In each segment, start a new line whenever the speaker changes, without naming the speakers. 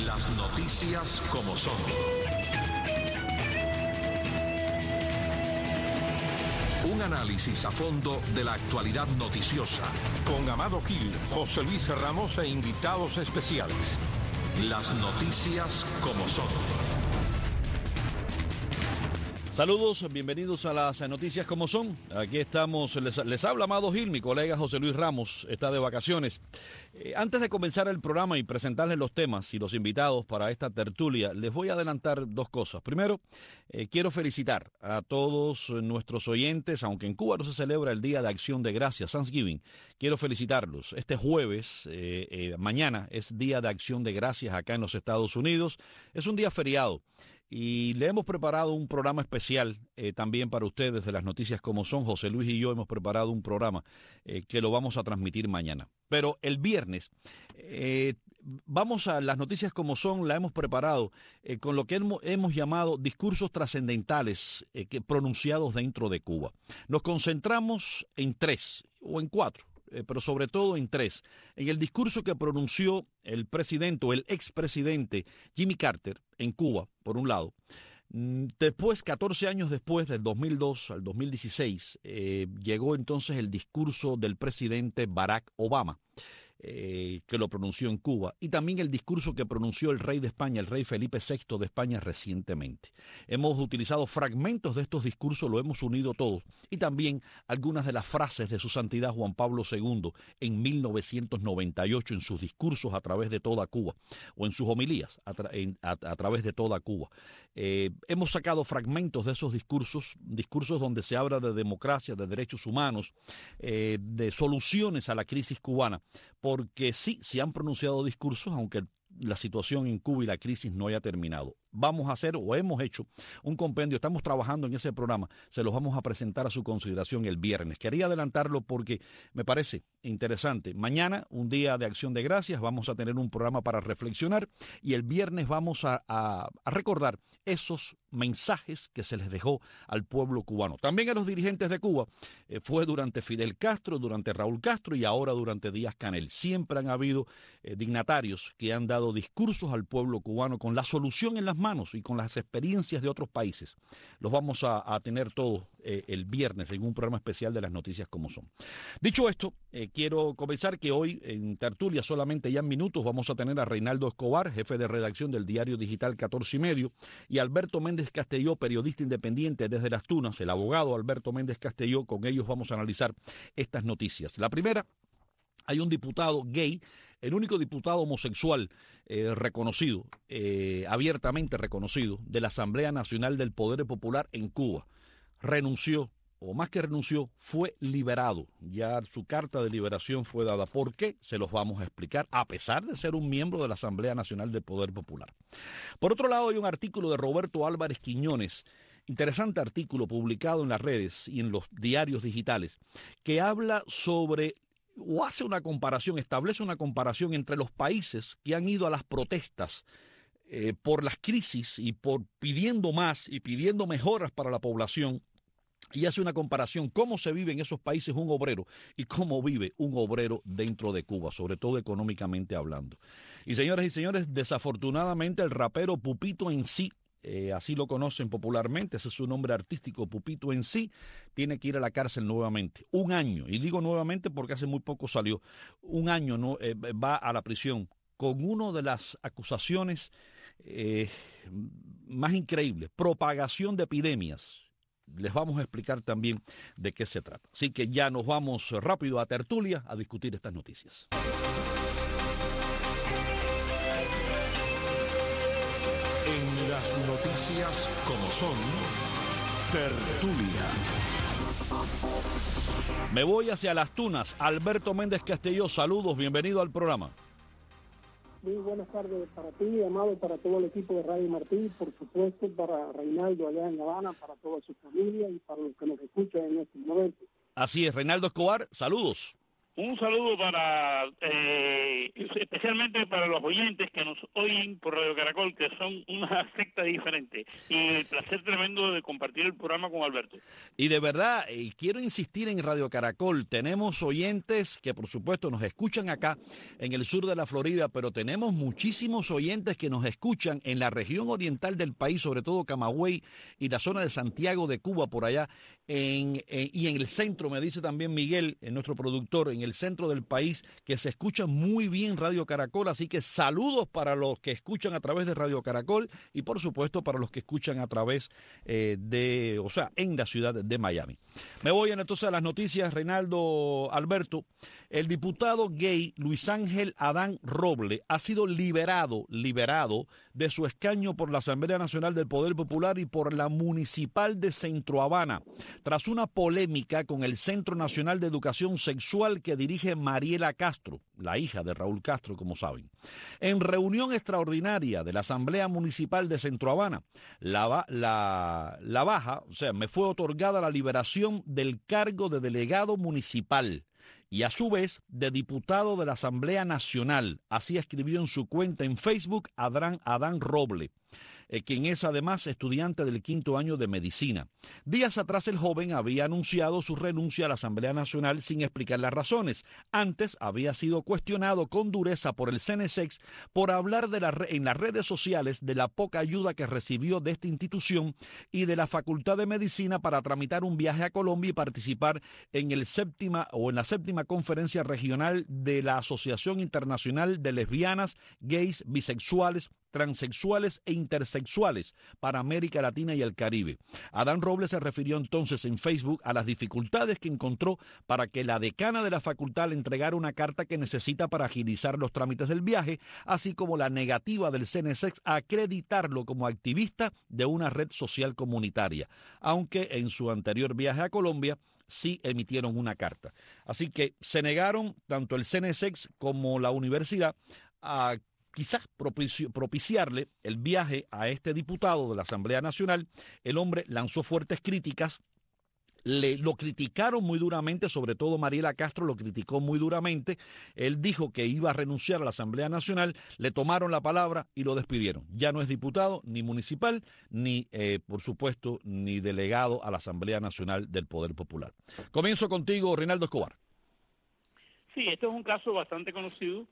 Las noticias como son. Un análisis a fondo de la actualidad noticiosa.
Con Amado Gil, José Luis Ramos e invitados especiales.
Las noticias como son.
Saludos, bienvenidos a las noticias como son. Aquí estamos, les habla Amado Gil, mi colega José Luis Ramos está de vacaciones. Antes de comenzar el programa y presentarles los temas y los invitados para esta tertulia, les voy a adelantar dos cosas. Primero, quiero felicitar a todos nuestros oyentes, aunque en Cuba no se celebra el Día de Acción de Gracias, Thanksgiving. Quiero felicitarlos. Este jueves, mañana, es Día de Acción de Gracias acá en los Estados Unidos. Es un día feriado. Y le hemos preparado un programa especial también para ustedes de las noticias como son. José Luis y yo hemos preparado un programa que lo vamos a transmitir mañana. Pero el viernes vamos a las noticias como son, la hemos preparado con lo que hemos llamado discursos trascendentales pronunciados dentro de Cuba. Nos concentramos en 3 o en 4. Pero sobre todo en 3. En el discurso que pronunció el presidente o el expresidente Jimmy Carter en Cuba, por un lado. Después, 14 años después, del 2002 al 2016, llegó entonces el discurso del presidente Barack Obama, que lo pronunció en Cuba, y también el discurso que pronunció el rey de España, el rey Felipe VI de España recientemente. Hemos utilizado fragmentos de estos discursos, lo hemos unido todos, y también algunas de las frases de su santidad Juan Pablo II en 1998 en sus discursos a través de toda Cuba, o en sus homilías a través de toda Cuba. Hemos sacado fragmentos de esos discursos donde se habla de democracia, de derechos humanos, de soluciones a la crisis cubana, porque sí, se han pronunciado discursos, aunque la situación en Cuba y la crisis no haya terminado. Vamos a hacer o hemos hecho un compendio, estamos trabajando en ese programa, se los vamos a presentar a su consideración el viernes. Quería adelantarlo porque me parece interesante. Mañana, un día de Acción de Gracias, vamos a tener un programa para reflexionar y el viernes vamos a recordar esos mensajes que se les dejó al pueblo cubano. También a los dirigentes de Cuba, fue durante Fidel Castro, durante Raúl Castro y ahora durante Díaz-Canel. Siempre han habido dignatarios que han dado discursos al pueblo cubano con la solución en las manos y con las experiencias de otros países. Los vamos a tener todos el viernes en un programa especial de las noticias como son. Dicho esto, quiero comenzar que hoy en tertulia solamente ya en minutos vamos a tener a Reinaldo Escobar, jefe de redacción del diario digital 14 y medio, y Alberto Méndez Castelló, periodista independiente desde Las Tunas, el abogado Alberto Méndez Castelló. Con ellos vamos a analizar estas noticias. La primera, hay un diputado gay, el único diputado homosexual reconocido, abiertamente reconocido, de la Asamblea Nacional del Poder Popular en Cuba. Renunció, o más que renunció, fue liberado. Ya su carta de liberación fue dada. ¿Por qué? Se los vamos a explicar, a pesar de ser un miembro de la Asamblea Nacional del Poder Popular. Por otro lado, hay un artículo de Roberto Álvarez Quiñones, interesante artículo publicado en las redes y en los diarios digitales, que habla sobre o hace una comparación, establece una comparación entre los países que han ido a las protestas por las crisis y por pidiendo más y pidiendo mejoras para la población, y hace una comparación cómo se vive en esos países un obrero y cómo vive un obrero dentro de Cuba, sobre todo económicamente hablando. Y señoras y señores, desafortunadamente el rapero Pupito en sí, así lo conocen popularmente, ese es su nombre artístico, Pupito en sí, tiene que ir a la cárcel nuevamente. 1 año, y digo nuevamente porque hace muy poco salió, 1 año va a la prisión con una de las acusaciones más increíbles, propagación de epidemias. Les vamos a explicar también de qué se trata. Así que ya nos vamos rápido a tertulia a discutir estas noticias.
En las noticias como son, tertulia.
Me voy hacia Las Tunas. Alberto Méndez Castelló, saludos, bienvenido al programa.
Muy buenas tardes para ti, Amado, para todo el equipo de Radio Martí, por supuesto para Reinaldo allá en La Habana, para toda su familia y para los que nos escuchan en este momento.
Así es, Reinaldo Escobar, saludos.
Un saludo para, especialmente para los oyentes que nos oyen por Radio Caracol, que son una secta diferente. Y el placer tremendo de compartir el programa con Alberto.
Y de verdad, quiero insistir en Radio Caracol. Tenemos oyentes que, por supuesto, nos escuchan acá en el sur de la Florida, pero tenemos muchísimos oyentes que nos escuchan en la región oriental del país, sobre todo Camagüey y la zona de Santiago de Cuba, por allá, y en el centro, me dice también Miguel, nuestro productor, en el centro del país, que se escucha muy bien Radio Caracol, así que saludos para los que escuchan a través de Radio Caracol y por supuesto para los que escuchan a través en la ciudad de Miami. Me voy entonces a las noticias, Reinaldo, Alberto. El diputado gay Luis Ángel Adán Roble ha sido liberado de su escaño por la Asamblea Nacional del Poder Popular y por la Municipal de Centro Habana, tras una polémica con el Centro Nacional de Educación Sexual que dirige Mariela Castro, la hija de Raúl Castro, como saben. En reunión extraordinaria de la Asamblea Municipal de Centro Habana, me fue otorgada la liberación del cargo de delegado municipal y a su vez de diputado de la Asamblea Nacional. Así escribió en su cuenta en Facebook Adán Roble, quien es además estudiante del 5º año de medicina. Días atrás el joven había anunciado su renuncia a la Asamblea Nacional sin explicar las razones. Antes había sido cuestionado con dureza por el CNSEX por hablar en las redes sociales de la poca ayuda que recibió de esta institución y de la Facultad de Medicina para tramitar un viaje a Colombia y participar en la séptima conferencia regional de la Asociación Internacional de Lesbianas, Gays, Bisexuales, Transexuales e Intersexuales para América Latina y el Caribe. Adán Robles se refirió entonces en Facebook a las dificultades que encontró para que la decana de la facultad le entregara una carta que necesita para agilizar los trámites del viaje, así como la negativa del CNSEX a acreditarlo como activista de una red social comunitaria, aunque en su anterior viaje a Colombia sí emitieron una carta. Así que se negaron tanto el CNSEX como la universidad a quizás propiciarle el viaje a este diputado de la Asamblea Nacional. El hombre lanzó fuertes críticas, lo criticaron muy duramente, sobre todo Mariela Castro lo criticó muy duramente. Él dijo que iba a renunciar a la Asamblea Nacional, le tomaron la palabra y lo despidieron. Ya no es diputado ni municipal, ni por supuesto, ni delegado a la Asamblea Nacional del Poder Popular. Comienzo contigo, Reinaldo Escobar.
Sí, esto es un caso bastante conocido.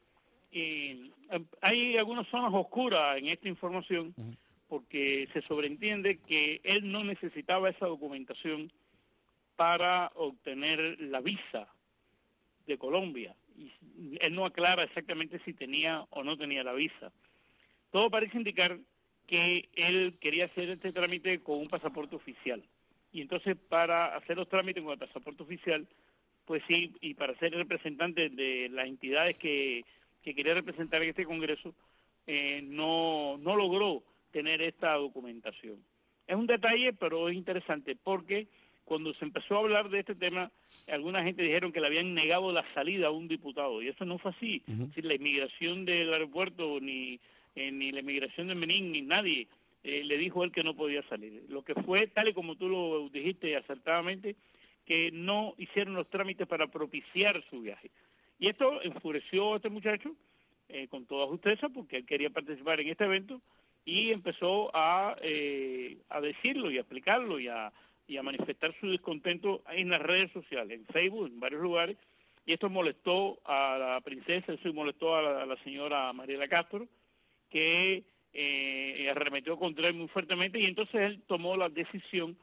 Hay algunas zonas oscuras en esta información porque se sobreentiende que él no necesitaba esa documentación para obtener la visa de Colombia. Y él no aclara exactamente si tenía o no tenía la visa. Todo parece indicar que él quería hacer este trámite con un pasaporte oficial. Y entonces para hacer los trámites con el pasaporte oficial, pues sí, y para ser representante de las entidades que quería representar en este Congreso, no logró tener esta documentación. Es un detalle, pero es interesante, porque cuando se empezó a hablar de este tema, alguna gente dijeron que le habían negado la salida a un diputado, y eso no fue así. Es decir, la inmigración del aeropuerto, ni la inmigración de Benín, ni nadie le dijo a él que no podía salir. Lo que fue, tal y como tú lo dijiste acertadamente, que no hicieron los trámites para propiciar su viaje. Y esto enfureció a este muchacho con toda justeza, porque él quería participar en este evento, y empezó a decirlo y a explicarlo y a manifestar su descontento en las redes sociales, en Facebook, en varios lugares, y esto molestó a la princesa, eso molestó a la señora Mariela Castro, que arremetió contra él muy fuertemente, y entonces él tomó la decisión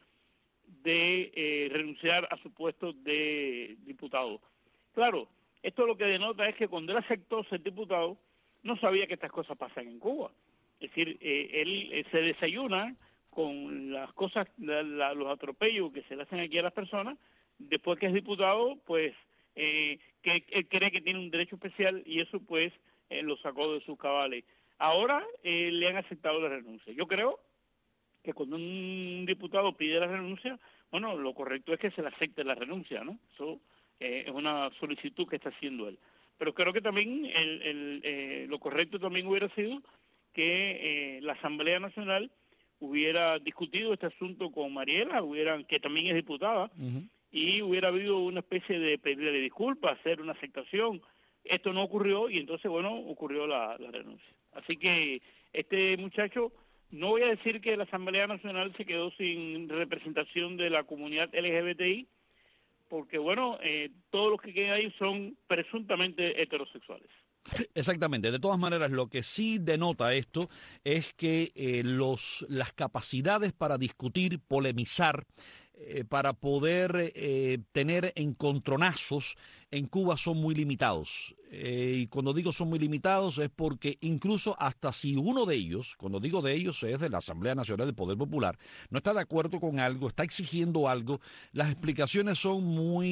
de renunciar a su puesto de diputado. Claro, esto lo que denota es que cuando él aceptó ser diputado, no sabía que estas cosas pasan en Cuba. Es decir, él se desayuna con las cosas, los atropellos que se le hacen aquí a las personas. Después que es diputado, pues que él cree que tiene un derecho especial, y eso pues lo sacó de sus cabales. Ahora le han aceptado la renuncia. Yo creo que cuando un diputado pide la renuncia, bueno, lo correcto es que se le acepte la renuncia, ¿no? Eso es una solicitud que está haciendo él. Pero creo que también lo correcto también hubiera sido que la Asamblea Nacional hubiera discutido este asunto con Mariela, que también es diputada, y hubiera habido una especie de pedirle disculpas, hacer una aceptación. Esto no ocurrió y entonces, bueno, ocurrió la renuncia. Así que este muchacho, no voy a decir que la Asamblea Nacional se quedó sin representación de la comunidad LGBTI, porque, bueno, todos los que quedan ahí son presuntamente heterosexuales.
Exactamente. De todas maneras, lo que sí denota esto es que las capacidades para discutir, polemizar, para poder tener encontronazos en Cuba son muy limitados. Y cuando digo son muy limitados es porque incluso hasta si uno de ellos, cuando digo de ellos es de la Asamblea Nacional del Poder Popular, no está de acuerdo con algo, está exigiendo algo, las explicaciones son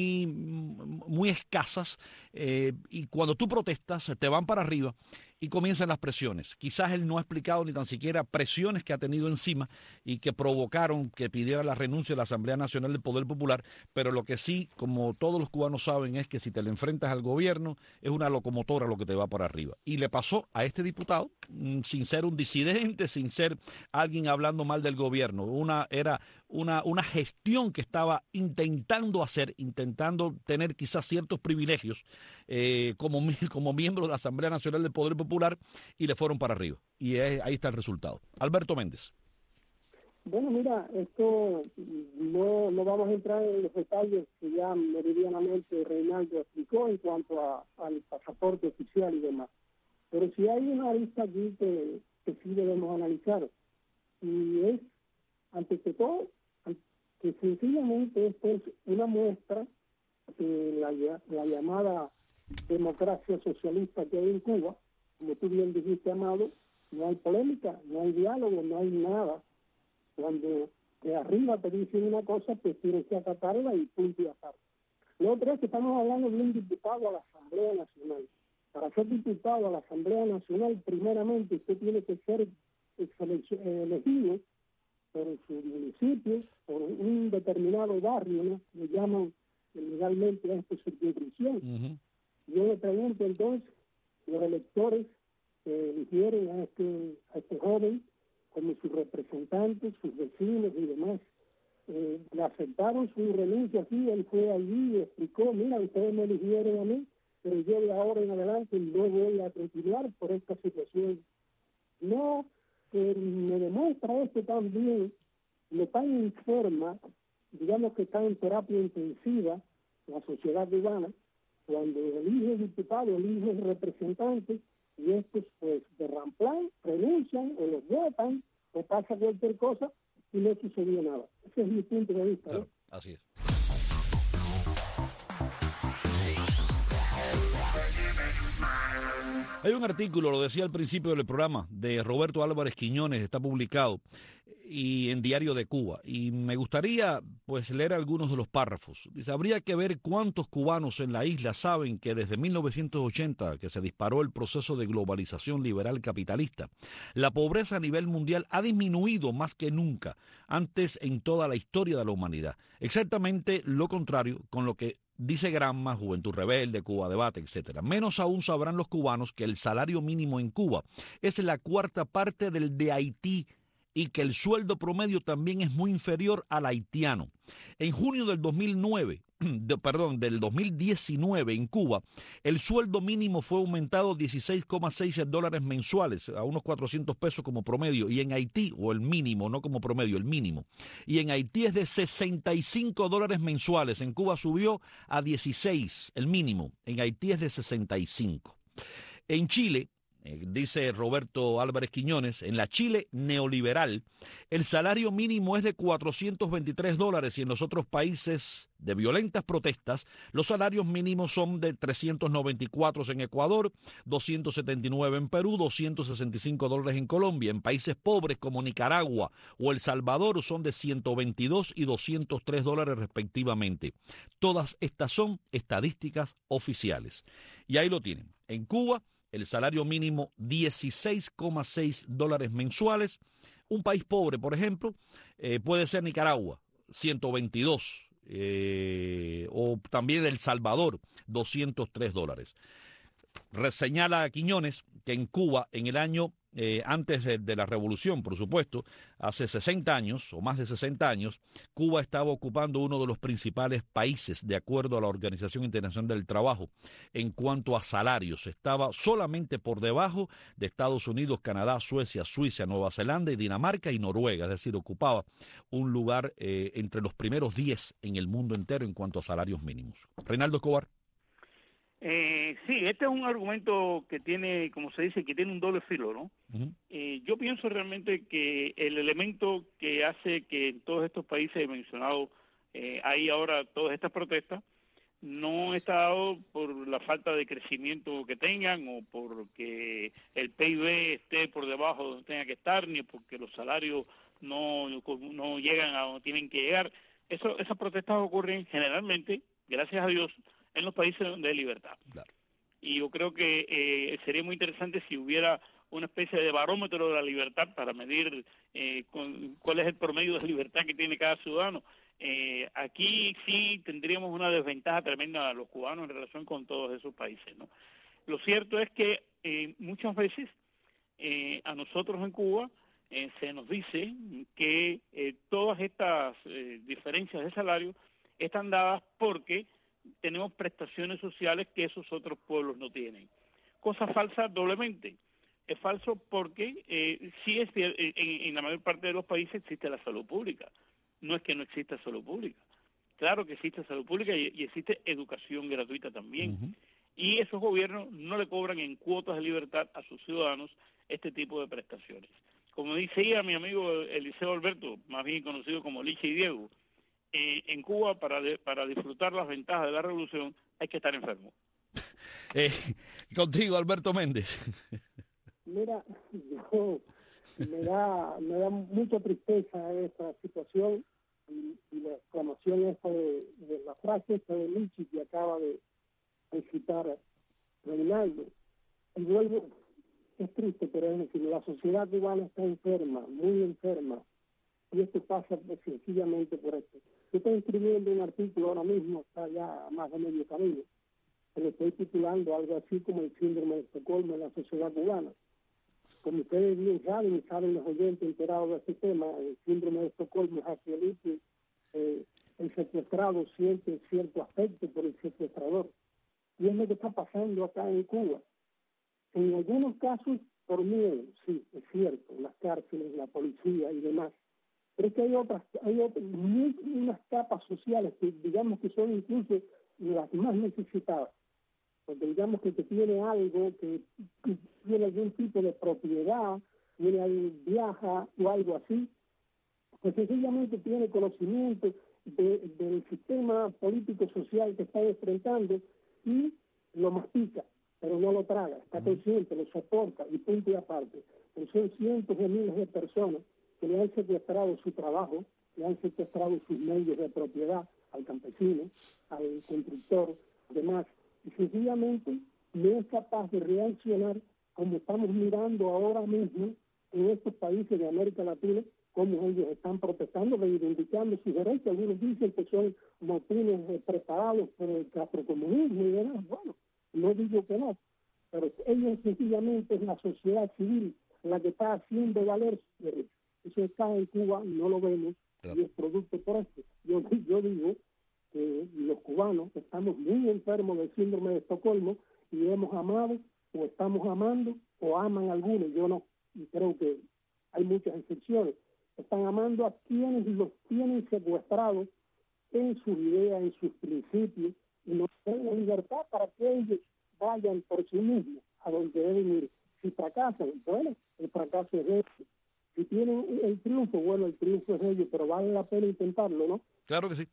muy escasas y cuando tú protestas te van para arriba y comienzan las presiones. Quizás él no ha explicado ni tan siquiera presiones que ha tenido encima y que provocaron que pidiera la renuncia de la Asamblea Nacional del Poder Popular, pero lo que sí, como todos los cubanos saben, es que si te le enfrentas al gobierno, es una locomotora lo que te va para arriba. Y le pasó a este diputado, sin ser un disidente, sin ser alguien hablando mal del gobierno. Era una gestión que estaba intentando tener quizás ciertos privilegios como miembro de la Asamblea Nacional del Poder Popular y le fueron para arriba. Y ahí está el resultado. Alberto Méndez.
Bueno, mira, esto no vamos a entrar en los detalles que ya meridianamente Reinaldo explicó en cuanto al pasaporte oficial y demás. Pero sí hay una lista aquí que sí debemos analizar. Y es, antes que todo, que sencillamente esto es una muestra de la llamada democracia socialista que hay en Cuba. Como tú bien dijiste, Amado, no hay polémica, no hay diálogo, no hay nada. Cuando de arriba te dicen una cosa, pues tienes que acatarla y punto y aparte. Lo otro es que estamos hablando de un diputado a la Asamblea Nacional. Para ser diputado a la Asamblea Nacional, primeramente usted tiene que ser elegido por su municipio, por un determinado barrio, ¿no? Le llaman legalmente a esto circunscripción. Uh-huh. Yo le pregunto entonces, los electores que eligieron a este joven como sus representantes, sus vecinos y demás, le aceptaron su renuncia aquí, él fue allí y explicó, mira, ustedes me eligieron a mí, pero yo de ahora en adelante no voy a continuar por esta situación. No, me demuestra esto también lo tan enferma, digamos que está en terapia intensiva la sociedad cubana, cuando elige diputado, elige representantes, y estos pues de ramplán renuncian o los votan o pasa cualquier cosa y no sucedió nada. Ese es mi punto de vista.
Claro, así es. Hay un artículo, lo decía al principio del programa, de Roberto Álvarez Quiñones, está publicado y en Diario de Cuba, y me gustaría pues leer algunos de los párrafos. Dice, habría que ver cuántos cubanos en la isla saben que desde 1980, que se disparó el proceso de globalización liberal capitalista, la pobreza a nivel mundial ha disminuido más que nunca antes en toda la historia de la humanidad. Exactamente lo contrario con lo que dice Granma, Juventud Rebelde, Cuba Debate, etc. Menos aún sabrán los cubanos que el salario mínimo en Cuba es la cuarta parte del de Haití y que el sueldo promedio también es muy inferior al haitiano. En junio del 2019 en Cuba, el sueldo mínimo fue aumentado 16,6 dólares mensuales, a unos 400 pesos como promedio, y en Haití, o el mínimo, no como promedio, el mínimo, y en Haití es de 65 dólares mensuales, en Cuba subió a 16, el mínimo, en Haití es de 65. En Chile, dice Roberto Álvarez Quiñones, en la Chile neoliberal, el salario mínimo es de 423 dólares y en los otros países de violentas protestas, los salarios mínimos son de 394 en Ecuador, 279 en Perú, 265 dólares en Colombia. En países pobres como Nicaragua o El Salvador son de 122 y 203 dólares respectivamente. Todas estas son estadísticas oficiales. Y ahí lo tienen. En Cuba, el salario mínimo 16,6 dólares mensuales. Un país pobre, por ejemplo, puede ser Nicaragua, 122, o también El Salvador, 203 dólares. Señala a Quiñones que en Cuba, en el año antes de la revolución, por supuesto, hace 60 años o más de 60 años, Cuba estaba ocupando uno de los principales países de acuerdo a la Organización Internacional del Trabajo en cuanto a salarios. Estaba solamente por debajo de Estados Unidos, Canadá, Suecia, Suiza, Nueva Zelanda y Dinamarca y Noruega, es decir, ocupaba un lugar entre los primeros 10 en el mundo entero en cuanto a salarios mínimos. Reinaldo Escobar.
Sí, este es un argumento que tiene, como se dice, que tiene un doble filo, ¿no?
Uh-huh.
Yo pienso realmente que el elemento que hace que en todos estos países he mencionado hay ahora todas estas protestas, no está dado por la falta de crecimiento que tengan o porque el PIB esté por debajo de donde tenga que estar, ni porque los salarios no llegan a donde tienen que llegar. Esas protestas ocurren generalmente, gracias a Dios, en los países donde hay libertad.
Claro.
Y yo creo que sería muy interesante si hubiera una especie de barómetro de la libertad para medir cuál es el promedio de libertad que tiene cada ciudadano. Aquí sí tendríamos una desventaja tremenda a los cubanos en relación con todos esos países, ¿no? Lo cierto es que muchas veces a nosotros en Cuba se nos dice que todas estas diferencias de salario están dadas porque tenemos prestaciones sociales que esos otros pueblos no tienen. Cosa falsa doblemente. Es falso porque sí es en la mayor parte de los países existe la salud pública. No es que no exista salud pública. Claro que existe salud pública y existe educación gratuita también. Uh-huh. Y esos gobiernos no le cobran en cuotas de libertad a sus ciudadanos este tipo de prestaciones. Como decía mi amigo Eliseo Alberto, más bien conocido como Licha y Diego, en Cuba para disfrutar las ventajas de la revolución hay que estar enfermo.
Contigo, Alberto Méndez.
Mira, me da mucha tristeza esta situación y la exclamación esta de la frase esta de Lichi que acaba de citar Reinaldo. Y vuelvo, es triste, pero es decir, la sociedad cubana está enferma, muy enferma, y esto pasa sencillamente por esto. Yo estoy escribiendo un artículo ahora mismo, está ya a más de medio camino, que lo estoy titulando algo así como el síndrome de Estocolmo en la sociedad cubana. Como ustedes bien saben, y saben los oyentes enterados de este tema, el síndrome de Estocolmo es aquel que el secuestrado siente cierto afecto por el secuestrador. Y es lo que está pasando acá en Cuba. En algunos casos, por miedo, sí, es cierto, las cárceles, la policía y demás. Pero es que hay unas capas sociales que digamos que son incluso las más necesitadas. Porque digamos que tiene algo, que tiene algún tipo de propiedad, viaja o algo así, pues sencillamente tiene conocimiento del sistema político-social que está enfrentando y lo mastica, pero no lo traga, está consciente, lo soporta y punto y aparte. Pero son cientos de miles de personas que le han secuestrado su trabajo, le han secuestrado sus medios de propiedad al campesino, al constructor, demás, y sencillamente no es capaz de reaccionar como estamos mirando ahora mismo en estos países de América Latina, como ellos están protestando, reivindicando sus derechos. Algunos dicen que son motines preparados por el castrocomunismo y demás. Bueno, no digo que no, pero ellos sencillamente es la sociedad civil la que está haciendo valer sus derechos. Eso está en Cuba, no lo vemos, claro. Y es producto por esto. Yo digo que los cubanos estamos muy enfermos del síndrome de Estocolmo y hemos amado o estamos amando o aman algunos, yo no, y creo que hay muchas excepciones, están amando a quienes los tienen secuestrados en sus ideas, en sus principios, y no tienen libertad para que ellos vayan por sí mismos a donde deben ir. Si fracasan, bueno, el fracaso es de ellos. Si tienen el triunfo, bueno, el triunfo es de ellos, pero vale la pena intentarlo, ¿no?
Claro que sí.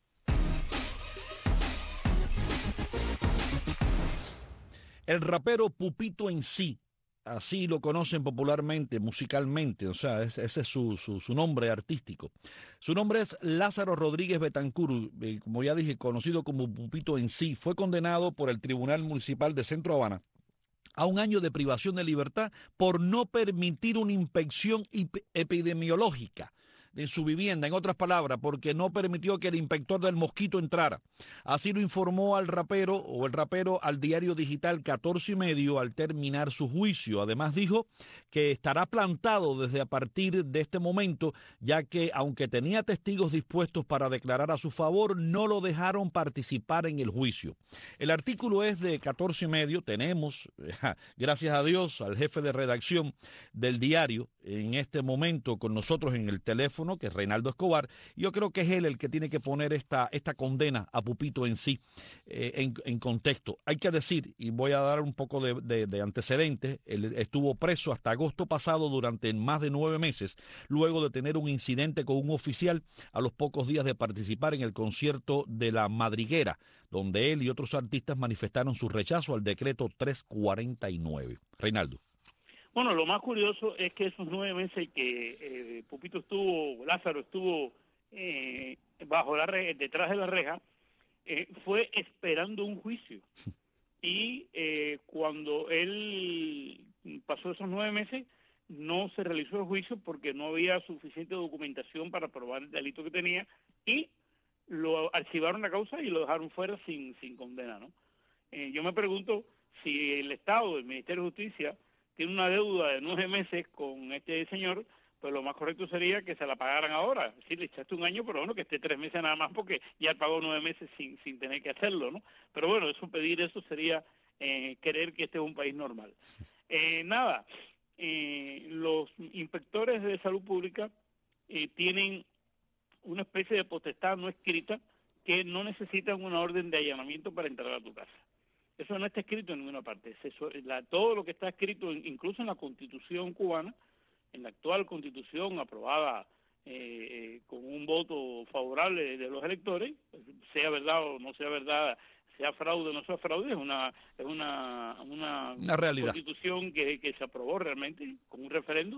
El rapero Pupito en sí, así lo conocen popularmente, musicalmente, o sea, ese es su nombre artístico. Su nombre es Lázaro Rodríguez Betancur, como ya dije, conocido como Pupito en sí. Fue condenado por el Tribunal Municipal de Centro Habana a 1 año de privación de libertad por no permitir una inspección epidemiológica de su vivienda, en otras palabras, porque no permitió que el inspector del mosquito entrara. Así lo informó el rapero al diario digital 14 y medio al terminar su juicio. Además dijo que estará plantado desde a partir de este momento, ya que aunque tenía testigos dispuestos para declarar a su favor, no lo dejaron participar en el juicio. El artículo es de 14 y medio. Tenemos, gracias a Dios, al jefe de redacción del diario en este momento con nosotros en el teléfono, que es Reinaldo Escobar. Yo creo que es él el que tiene que poner esta condena a Pupito en sí, en contexto. Hay que decir, y voy a dar un poco de antecedentes, él estuvo preso hasta agosto pasado durante más de 9 meses, luego de tener un incidente con un oficial a los pocos días de participar en el concierto de La Madriguera, donde él y otros artistas manifestaron su rechazo al decreto 349. Reinaldo.
Bueno, lo más curioso es que esos 9 meses que Lázaro estuvo detrás de la reja, fue esperando un juicio. Y cuando él pasó esos 9 meses, no se realizó el juicio porque no había suficiente documentación para probar el delito que tenía, y lo archivaron la causa y lo dejaron fuera sin condena, ¿no? Yo me pregunto si el Estado, el Ministerio de Justicia, tiene una deuda de 9 meses con este señor, pues lo más correcto sería que se la pagaran ahora. Sí, le echaste 1 año, pero bueno, que esté 3 meses nada más, porque ya pagó 9 meses sin tener que hacerlo, ¿no? Pero bueno, pedir eso sería creer que este es un país normal. Los inspectores de salud pública tienen una especie de potestad no escrita que no necesitan una orden de allanamiento para entrar a tu casa. Eso no está escrito en ninguna parte. Todo lo que está escrito, incluso en la Constitución cubana, en la actual Constitución aprobada con un voto favorable de los electores, sea verdad o no sea verdad, sea fraude o no sea fraude, es una
realidad.
Constitución que se aprobó realmente con un referéndum.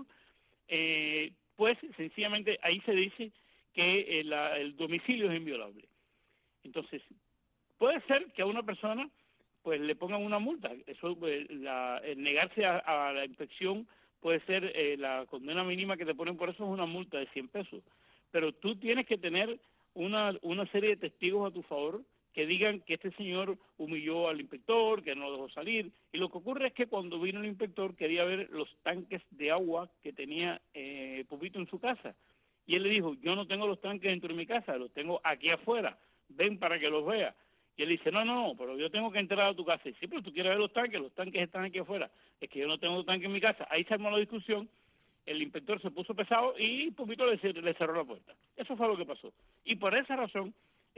Pues sencillamente ahí se dice que el domicilio es inviolable. Entonces, puede ser que a una persona pues le pongan una multa. Eso, el negarse a la inspección puede ser la condena mínima que te ponen por eso es una multa de 100 pesos. Pero tú tienes que tener una serie de testigos a tu favor que digan que este señor humilló al inspector, que no lo dejó salir. Y lo que ocurre es que cuando vino el inspector quería ver los tanques de agua que tenía Pupito en su casa. Y él le dijo, yo no tengo los tanques dentro de mi casa, los tengo aquí afuera, ven para que los vea. Y él dice, no, pero yo tengo que entrar a tu casa. Y sí, pero tú quieres ver los tanques están aquí afuera. Es que yo no tengo tanque en mi casa. Ahí se armó la discusión, el inspector se puso pesado y Pupito le cerró la puerta. Eso fue lo que pasó. Y por esa razón,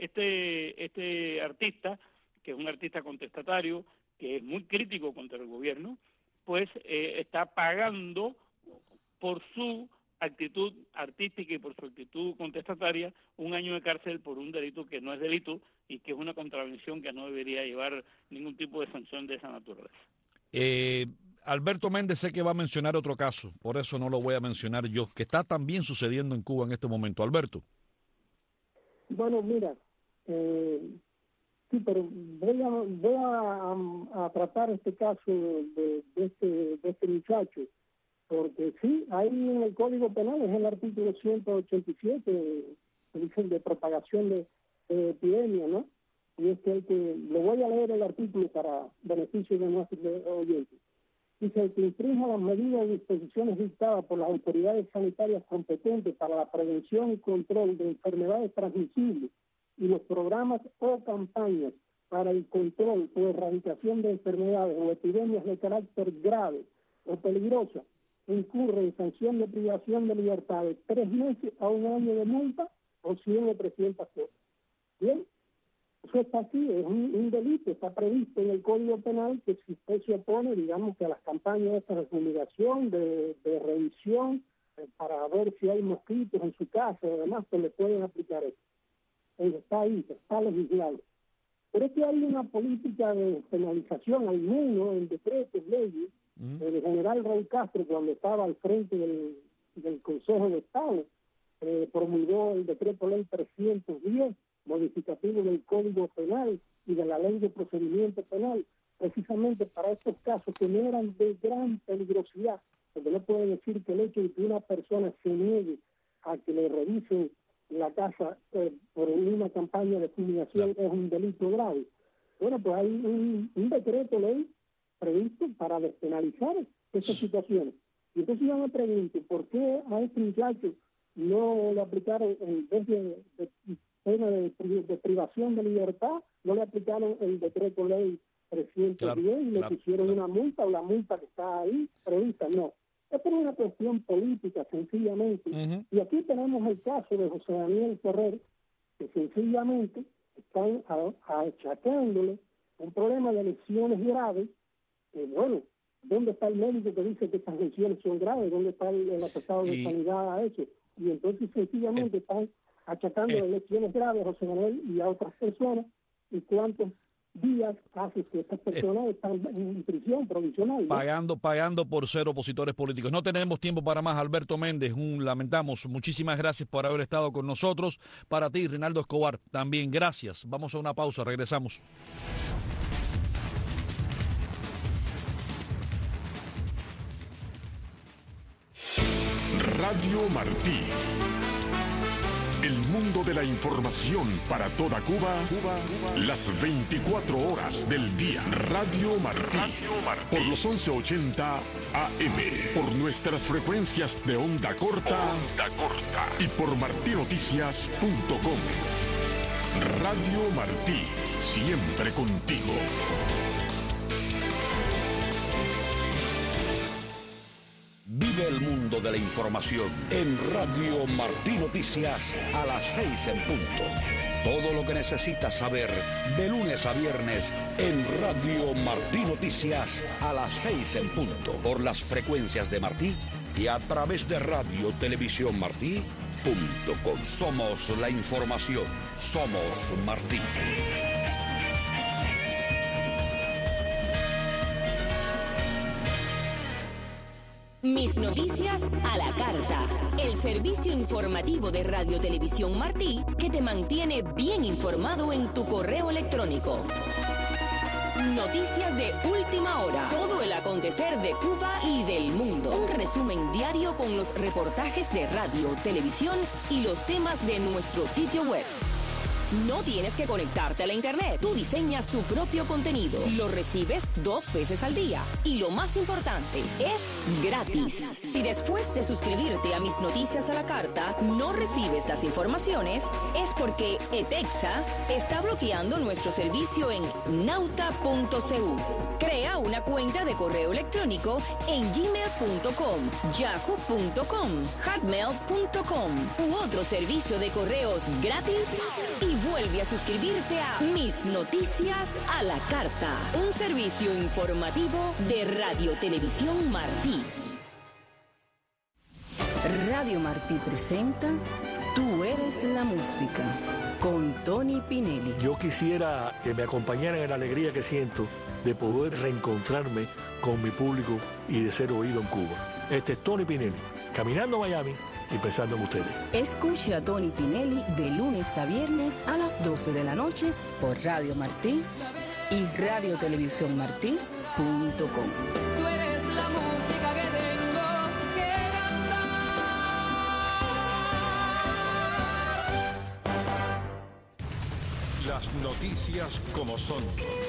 este artista, que es un artista contestatario, que es muy crítico contra el gobierno, pues está pagando por su actitud artística y por su actitud contestataria 1 año de cárcel por un delito que no es delito y que es una contravención que no debería llevar ningún tipo de sanción de esa naturaleza.
Alberto Méndez sé que va a mencionar otro caso, por eso no lo voy a mencionar yo, que está también sucediendo en Cuba en este momento. Alberto.
Bueno, mira, sí, pero voy a tratar este caso de este muchacho, porque sí, ahí en el Código Penal es el artículo 187, que dice de propagación de epidemia, ¿no? Y es que le voy a leer el artículo para beneficio de nuestros oyentes. Dice que infrinja las medidas y disposiciones dictadas por las autoridades sanitarias competentes para la prevención y control de enfermedades transmisibles y los programas o campañas para el control o erradicación de enfermedades o epidemias de carácter grave o peligrosa, incurre en sanción de privación de libertad de 3 meses a 1 año de multa o 100 o 300 cosas. Bien, eso está así, es un delito, está previsto en el Código Penal que si usted se opone, digamos que a las campañas de fumigación, de revisión, para ver si hay mosquitos en su casa y demás, pues le pueden aplicar eso. Está ahí, está legislado. Pero es que hay una política de penalización, al menos en decretos, leyes. El general Raúl Castro, cuando estaba al frente del Consejo de Estado, promulgó el decreto ley 310, modificativo del Código Penal y de la Ley de Procedimiento Penal, precisamente para estos casos que no eran de gran peligrosidad, porque no puede decir que el hecho de que una persona se niegue a a que le revisen la casa por una campaña de fumigación es un delito grave. Bueno, pues hay un decreto ley previsto para despenalizar esas situaciones. Y entonces yo me pregunto, ¿por qué a este muchacho no le aplicaron, en vez de pena de privación de libertad, no le aplicaron el decreto ley 310 y le pusieron una multa, o la multa que está ahí prevista? No. Es por una cuestión política, sencillamente. Y aquí tenemos el caso de José Daniel Ferrer, que sencillamente están achacándole un problema de lesiones graves. Bueno, ¿dónde está el médico que dice que estas lesiones son graves? ¿Dónde está el atestado de sanidad a eso? Y entonces sencillamente están achacándole lesiones graves a José Manuel y a otras personas. ¿Y cuántos días hace que estas personas están en prisión provisional, ¿no?
Pagando por ser opositores políticos? No tenemos tiempo para más. Alberto Méndez, lamentamos. Muchísimas gracias por haber estado con nosotros. Para ti, Reinaldo Escobar, también gracias. Vamos a una pausa, regresamos.
Radio Martí. El mundo de la información para toda Cuba, las 24 horas del día. Radio Martí. Por los 1180 AM. Por nuestras frecuencias de onda corta. Y por martinoticias.com. Radio Martí. Siempre contigo.
Vive el mundo de la información en Radio Martí Noticias a las 6 en punto. Todo lo que necesitas saber de lunes a viernes en Radio Martí Noticias a las 6 en punto. Por las frecuencias de Martí y a través de Radio Televisión Martí.com. Somos la información. Somos Martí.
Mis noticias a la carta. El servicio informativo de Radio Televisión Martí que te mantiene bien informado en tu correo electrónico. Noticias de última hora. Todo el acontecer de Cuba y del mundo. Un resumen diario con los reportajes de radio, televisión y los temas de nuestro sitio web. No tienes que conectarte a la internet. Tú diseñas tu propio contenido. Lo recibes 2 veces al día. Y lo más importante, es gratis. Si después de suscribirte a Mis Noticias a la Carta no recibes las informaciones, es porque ETEXA está bloqueando nuestro servicio en nauta.cu. Crea una cuenta de correo electrónico en gmail.com, yahoo.com, hotmail.com u otro servicio de correos gratis y vuelve a suscribirte a Mis Noticias a la Carta, un servicio informativo de Radio Televisión Martí. Radio Martí presenta Tú eres la música, con Tony Pinelli.
Yo quisiera que me acompañaran en la alegría que siento de poder reencontrarme con mi público y de ser oído en Cuba. Este es Tony Pinelli, caminando a Miami y pensando en ustedes.
Escuche a Tony Pinelli de lunes a viernes a las 12 de la noche por Radio Martí y Radio Televisión Martí.com.
Tú eres la música que tengo que cantar.
Las noticias como son.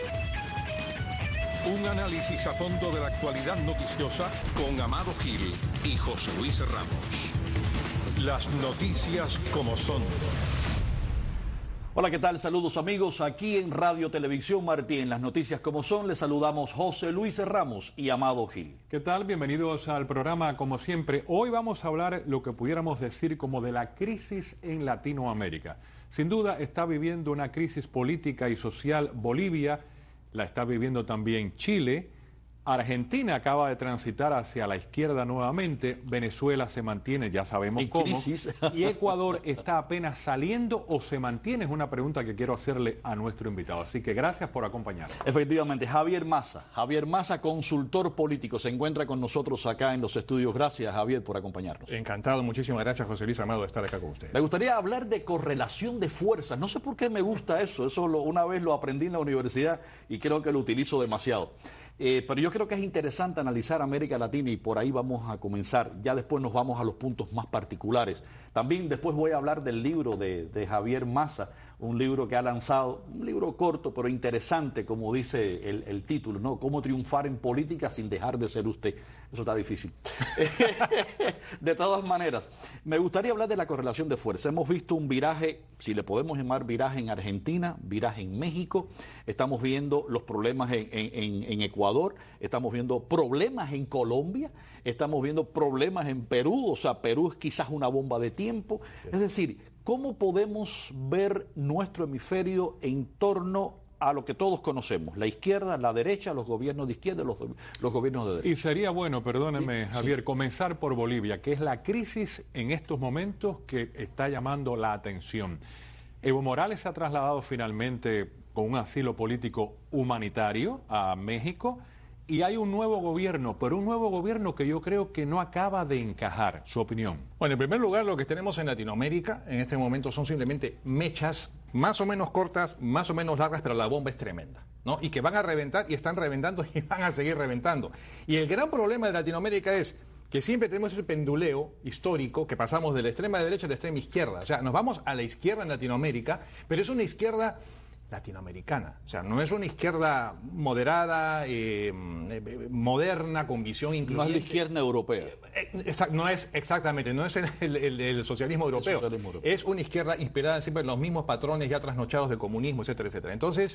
Un análisis a fondo de la actualidad noticiosa con Amado Gil y José Luis Ramos. Las noticias como son.
Hola, ¿qué tal? Saludos amigos. Aquí en Radio Televisión Martí, en las noticias como son, les saludamos José Luis Ramos y Amado Gil.
¿Qué tal? Bienvenidos al programa como siempre. Hoy vamos a hablar lo que pudiéramos decir como de la crisis en Latinoamérica. Sin duda está viviendo una crisis política y social Bolivia, la está viviendo también Chile. Argentina acaba de transitar hacia la izquierda nuevamente, Venezuela se mantiene, ya sabemos cómo, y Ecuador está apenas saliendo o se mantiene, es una pregunta que quiero hacerle a nuestro invitado, así que gracias por acompañarnos.
Efectivamente, Javier Massa, consultor político, se encuentra con nosotros acá en los estudios. Gracias, Javier, por acompañarnos.
Encantado, muchísimas gracias, José Luis, amado de estar acá con usted.
Me gustaría hablar de correlación de fuerzas, no sé por qué me gusta eso, una vez lo aprendí en la universidad y creo que lo utilizo demasiado. Pero yo creo que es interesante analizar América Latina y por ahí vamos a comenzar. Ya después nos vamos a los puntos más particulares. También después voy a hablar del libro de Javier Massa, un libro que ha lanzado, un libro corto pero interesante, como dice el título, ¿no? Cómo triunfar en política sin dejar de ser usted. Eso está difícil. De todas maneras, me gustaría hablar de la correlación de fuerza. Hemos visto un viraje, si le podemos llamar viraje en Argentina, viraje en México, estamos viendo los problemas en Ecuador, estamos viendo problemas en Colombia, estamos viendo problemas en Perú, o sea, Perú es quizás una bomba de tiempo. Es decir, ¿cómo podemos ver nuestro hemisferio en torno a lo que todos conocemos? La izquierda, la derecha, los gobiernos de izquierda, los gobiernos de derecha.
Y sería bueno, perdóneme, sí, Javier, sí, comenzar por Bolivia, que es la crisis en estos momentos que está llamando la atención. Evo Morales se ha trasladado finalmente con un asilo político humanitario a México y hay un nuevo gobierno, pero un nuevo gobierno que yo creo que no acaba de encajar. Su opinión.
Bueno, en primer lugar, lo que tenemos en Latinoamérica en este momento son simplemente mechas más o menos cortas, más o menos largas, pero la bomba es tremenda, ¿no? Y que van a reventar y están reventando y van a seguir reventando. Y el gran problema de Latinoamérica es que siempre tenemos ese penduleo histórico que pasamos de la extrema derecha a la extrema izquierda. O sea, nos vamos a la izquierda en Latinoamérica, pero es una izquierda latinoamericana. O sea, no es una izquierda moderada, moderna, con visión incluyente.
No es la izquierda europea.
No es exactamente, no es el socialismo europeo. Es una izquierda inspirada siempre en los mismos patrones ya trasnochados del comunismo, etcétera, etcétera. Entonces,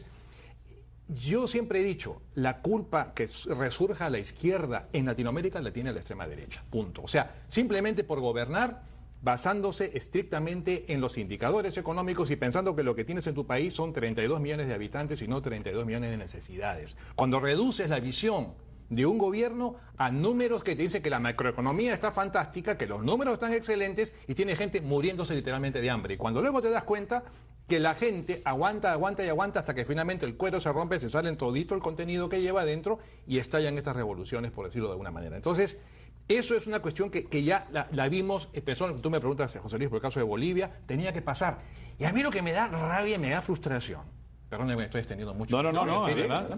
yo siempre he dicho, la culpa que resurja a la izquierda en Latinoamérica la tiene la extrema derecha. Punto. O sea, simplemente por gobernar, basándose estrictamente en los indicadores económicos y pensando que lo que tienes en tu país son 32 millones de habitantes y no 32 millones de necesidades. Cuando reduces la visión de un gobierno a números que te dicen que la macroeconomía está fantástica, que los números están excelentes y tiene gente muriéndose literalmente de hambre. Y cuando luego te das cuenta que la gente aguanta hasta que finalmente el cuero se rompe, se sale todito el contenido que lleva adentro y estallan estas revoluciones, por decirlo de alguna manera. Entonces, eso es una cuestión que ya la vimos, empezó, tú me preguntas, José Luis, por el caso de Bolivia, tenía que pasar. Y a mí lo que me da rabia, me da frustración, perdóneme, estoy extendiendo mucho.
No,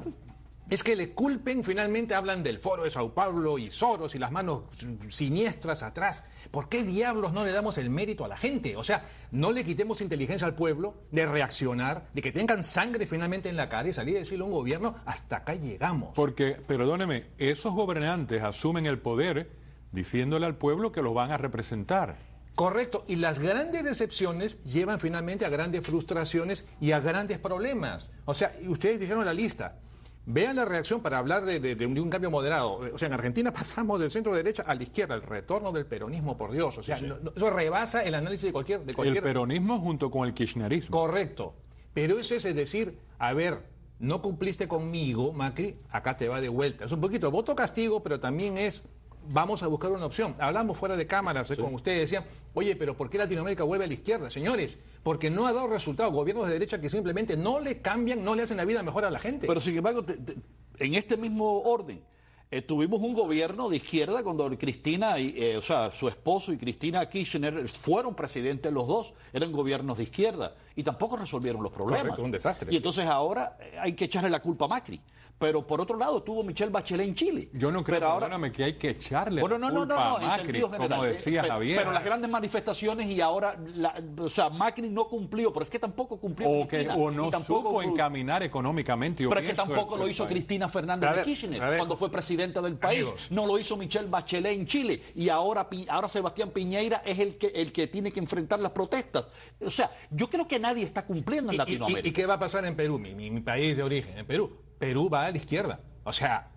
es que le culpen, finalmente hablan del Foro de Sao Paulo y Soros y las manos siniestras atrás. ¿Por qué diablos no le damos el mérito a la gente? O sea, no le quitemos inteligencia al pueblo de reaccionar, de que tengan sangre finalmente en la cara y salir a decirle a un gobierno, hasta acá llegamos.
Porque, perdóneme, esos gobernantes asumen el poder diciéndole al pueblo que los van a representar.
Correcto, y las grandes decepciones llevan finalmente a grandes frustraciones y a grandes problemas. O sea, ustedes dijeron la lista. Vean la reacción para hablar de un cambio moderado. O sea, en Argentina pasamos del centro derecha a la izquierda, el retorno del peronismo, por Dios. O sea, sí. Eso rebasa el análisis de cualquier...
El peronismo junto con el kirchnerismo.
Correcto. Pero eso es decir, a ver, no cumpliste conmigo, Macri, acá te va de vuelta. Es un poquito voto castigo, pero también es... Vamos a buscar una opción. Hablamos fuera de cámaras, sí, como ustedes decían, oye, pero ¿por qué Latinoamérica vuelve a la izquierda? Señores, porque no ha dado resultado. Gobiernos de derecha que simplemente no le cambian, no le hacen la vida mejor a la gente.
Pero sin embargo, en este mismo orden, tuvimos un gobierno de izquierda cuando Cristina, o sea, su esposo y Cristina Kirchner fueron presidentes los dos, eran gobiernos de izquierda y tampoco resolvieron los problemas.
Correcto, un desastre.
Y entonces ahora hay que echarle la culpa a Macri. Pero por otro lado tuvo Michelle Bachelet en Chile.
Yo no creo, perdóname, que hay que echarle la culpa a Macri, como decía Javier.
Pero las grandes manifestaciones y ahora, o sea, Macri no cumplió, pero es que tampoco cumplió Cristina.
O no supo encaminar económicamente.
Pero es que tampoco lo hizo Cristina Fernández de Kirchner cuando fue presidenta del país. Amigos. No lo hizo Michelle Bachelet en Chile. Y ahora Sebastián Piñera es el que tiene que enfrentar las protestas. O sea, yo creo que nadie está cumpliendo en Latinoamérica.
¿Y qué va a pasar en Perú, mi país de origen? En Perú va a la izquierda. O sea,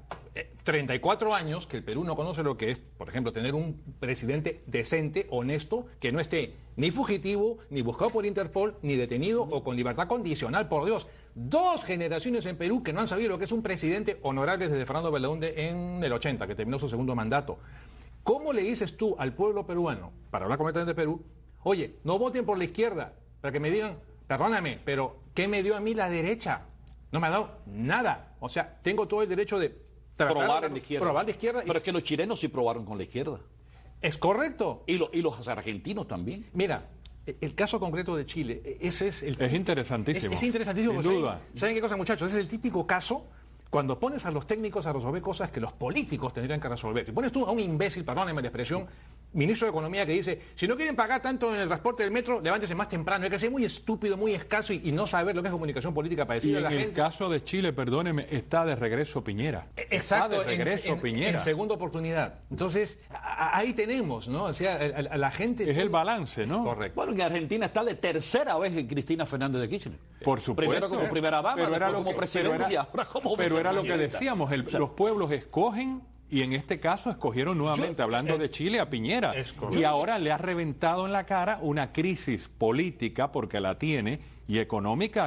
34 años que el Perú no conoce lo que es, por ejemplo, tener un presidente decente, honesto, que no esté ni fugitivo, ni buscado por Interpol, ni detenido o con libertad condicional, por Dios. 2 generaciones en Perú que no han sabido lo que es un presidente honorable desde Fernando Belaúnde en el 80, que terminó su segundo mandato. ¿Cómo le dices tú al pueblo peruano, para hablar completamente de Perú, oye, no voten por la izquierda, para que me digan, perdóname, pero ¿qué me dio a mí la derecha? No me ha dado nada. O sea, tengo todo el derecho de
probar en la izquierda.
Probar la izquierda.
Pero es que los chilenos sí probaron con la izquierda.
Es correcto.
Y los argentinos también.
Mira, el caso concreto de Chile, ese es el...
Es interesantísimo.
Es interesantísimo.
Sin duda.
¿Saben qué cosa, muchachos? Ese es el típico caso Cuando pones a los técnicos a resolver cosas que los políticos tendrían que resolver, si pones tú a un imbécil, perdónenme la expresión, ministro de Economía, que dice, si no quieren pagar tanto en el transporte del metro, levántese más temprano. Hay que ser muy estúpido, muy escaso y no saber lo que es comunicación política para decirle a la gente.
En el caso de Chile, perdóneme, está de regreso Piñera.
Exacto,
está de regreso Piñera.
En segunda oportunidad. Entonces, ahí tenemos, ¿no? O sea, a la gente...
Es el balance, ¿no?
Correcto.
Bueno, en Argentina está de tercera vez en Cristina Fernández de Kirchner.
Por supuesto.
Primero como primera dama, después como presidenta y ahora como
Pero era lo que
vicepresidenta.
decíamos, los pueblos escogen. Y en este caso escogieron nuevamente, hablando de Chile, a Piñera. Y ahora le ha reventado en la cara una crisis política, porque la tiene, y económica.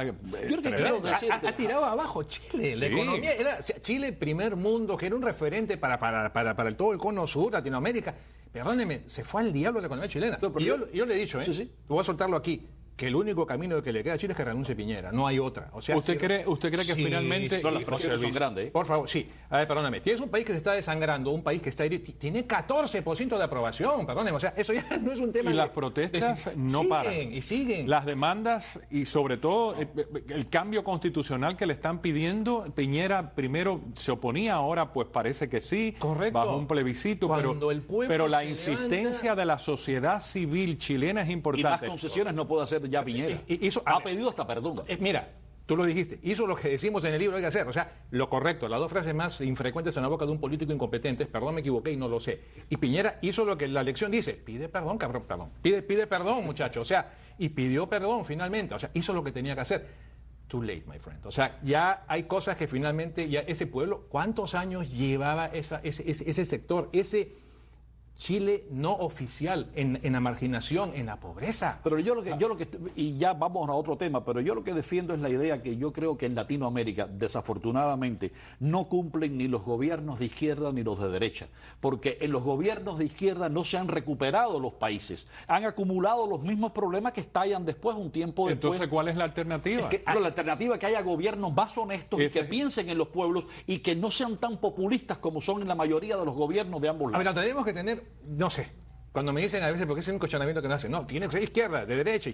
Ha tirado abajo Chile. La economía era Chile, primer mundo, que era un referente para todo el cono sur, Latinoamérica. Perdóneme, se fue al diablo la economía chilena. Y yo le he dicho, voy a soltarlo aquí, que el único camino que le queda a Chile es que renuncie Piñera, no hay otra. O sea,
¿Usted cree que finalmente...
las presiones son grandes,
Por favor, sí. A ver, perdóname. Tienes un país que se está desangrando, un país que está tiene 14% de aprobación, perdóneme. O sea, eso ya no es un tema...
Y las protestas no paran.
Y siguen.
Las demandas y sobre todo el cambio constitucional que le están pidiendo, Piñera primero se oponía, ahora pues parece que sí.
Correcto.
Bajo un plebiscito, pero la insistencia de la sociedad civil chilena es importante.
Y más concesiones no puede hacer ya Piñera. Ha pedido hasta perdón.
Mira, tú lo dijiste, hizo lo que decimos en el libro hay que hacer. O sea, lo correcto, las dos frases más infrecuentes en la boca de un político incompetente es, perdón, me equivoqué y no lo sé. Y Piñera hizo lo que la lección dice, pide perdón, cabrón, perdón. Pide perdón, muchacho. O sea, y pidió perdón finalmente. O sea, hizo lo que tenía que hacer. Too late, my friend. O sea, ya hay cosas que finalmente, ya ese pueblo, ¿cuántos años llevaba ese sector, ese Chile no oficial, en la marginación, en la pobreza?
Pero yo lo que, y ya vamos a otro tema, pero yo lo que defiendo es la idea que yo creo que en Latinoamérica, desafortunadamente, no cumplen ni los gobiernos de izquierda ni los de derecha, porque en los gobiernos de izquierda no se han recuperado los países, han acumulado los mismos problemas que estallan después, un tiempo después.
Entonces, ¿cuál es la alternativa?
Es que, la alternativa es que haya gobiernos más honestos y que piensen en los pueblos y que no sean tan populistas como son en la mayoría de los gobiernos de ambos lados.
A ver, tenemos que tener, no sé, cuando me dicen a veces, porque es un cuestionamiento que no hacen, no, tiene que ser izquierda, de derecha,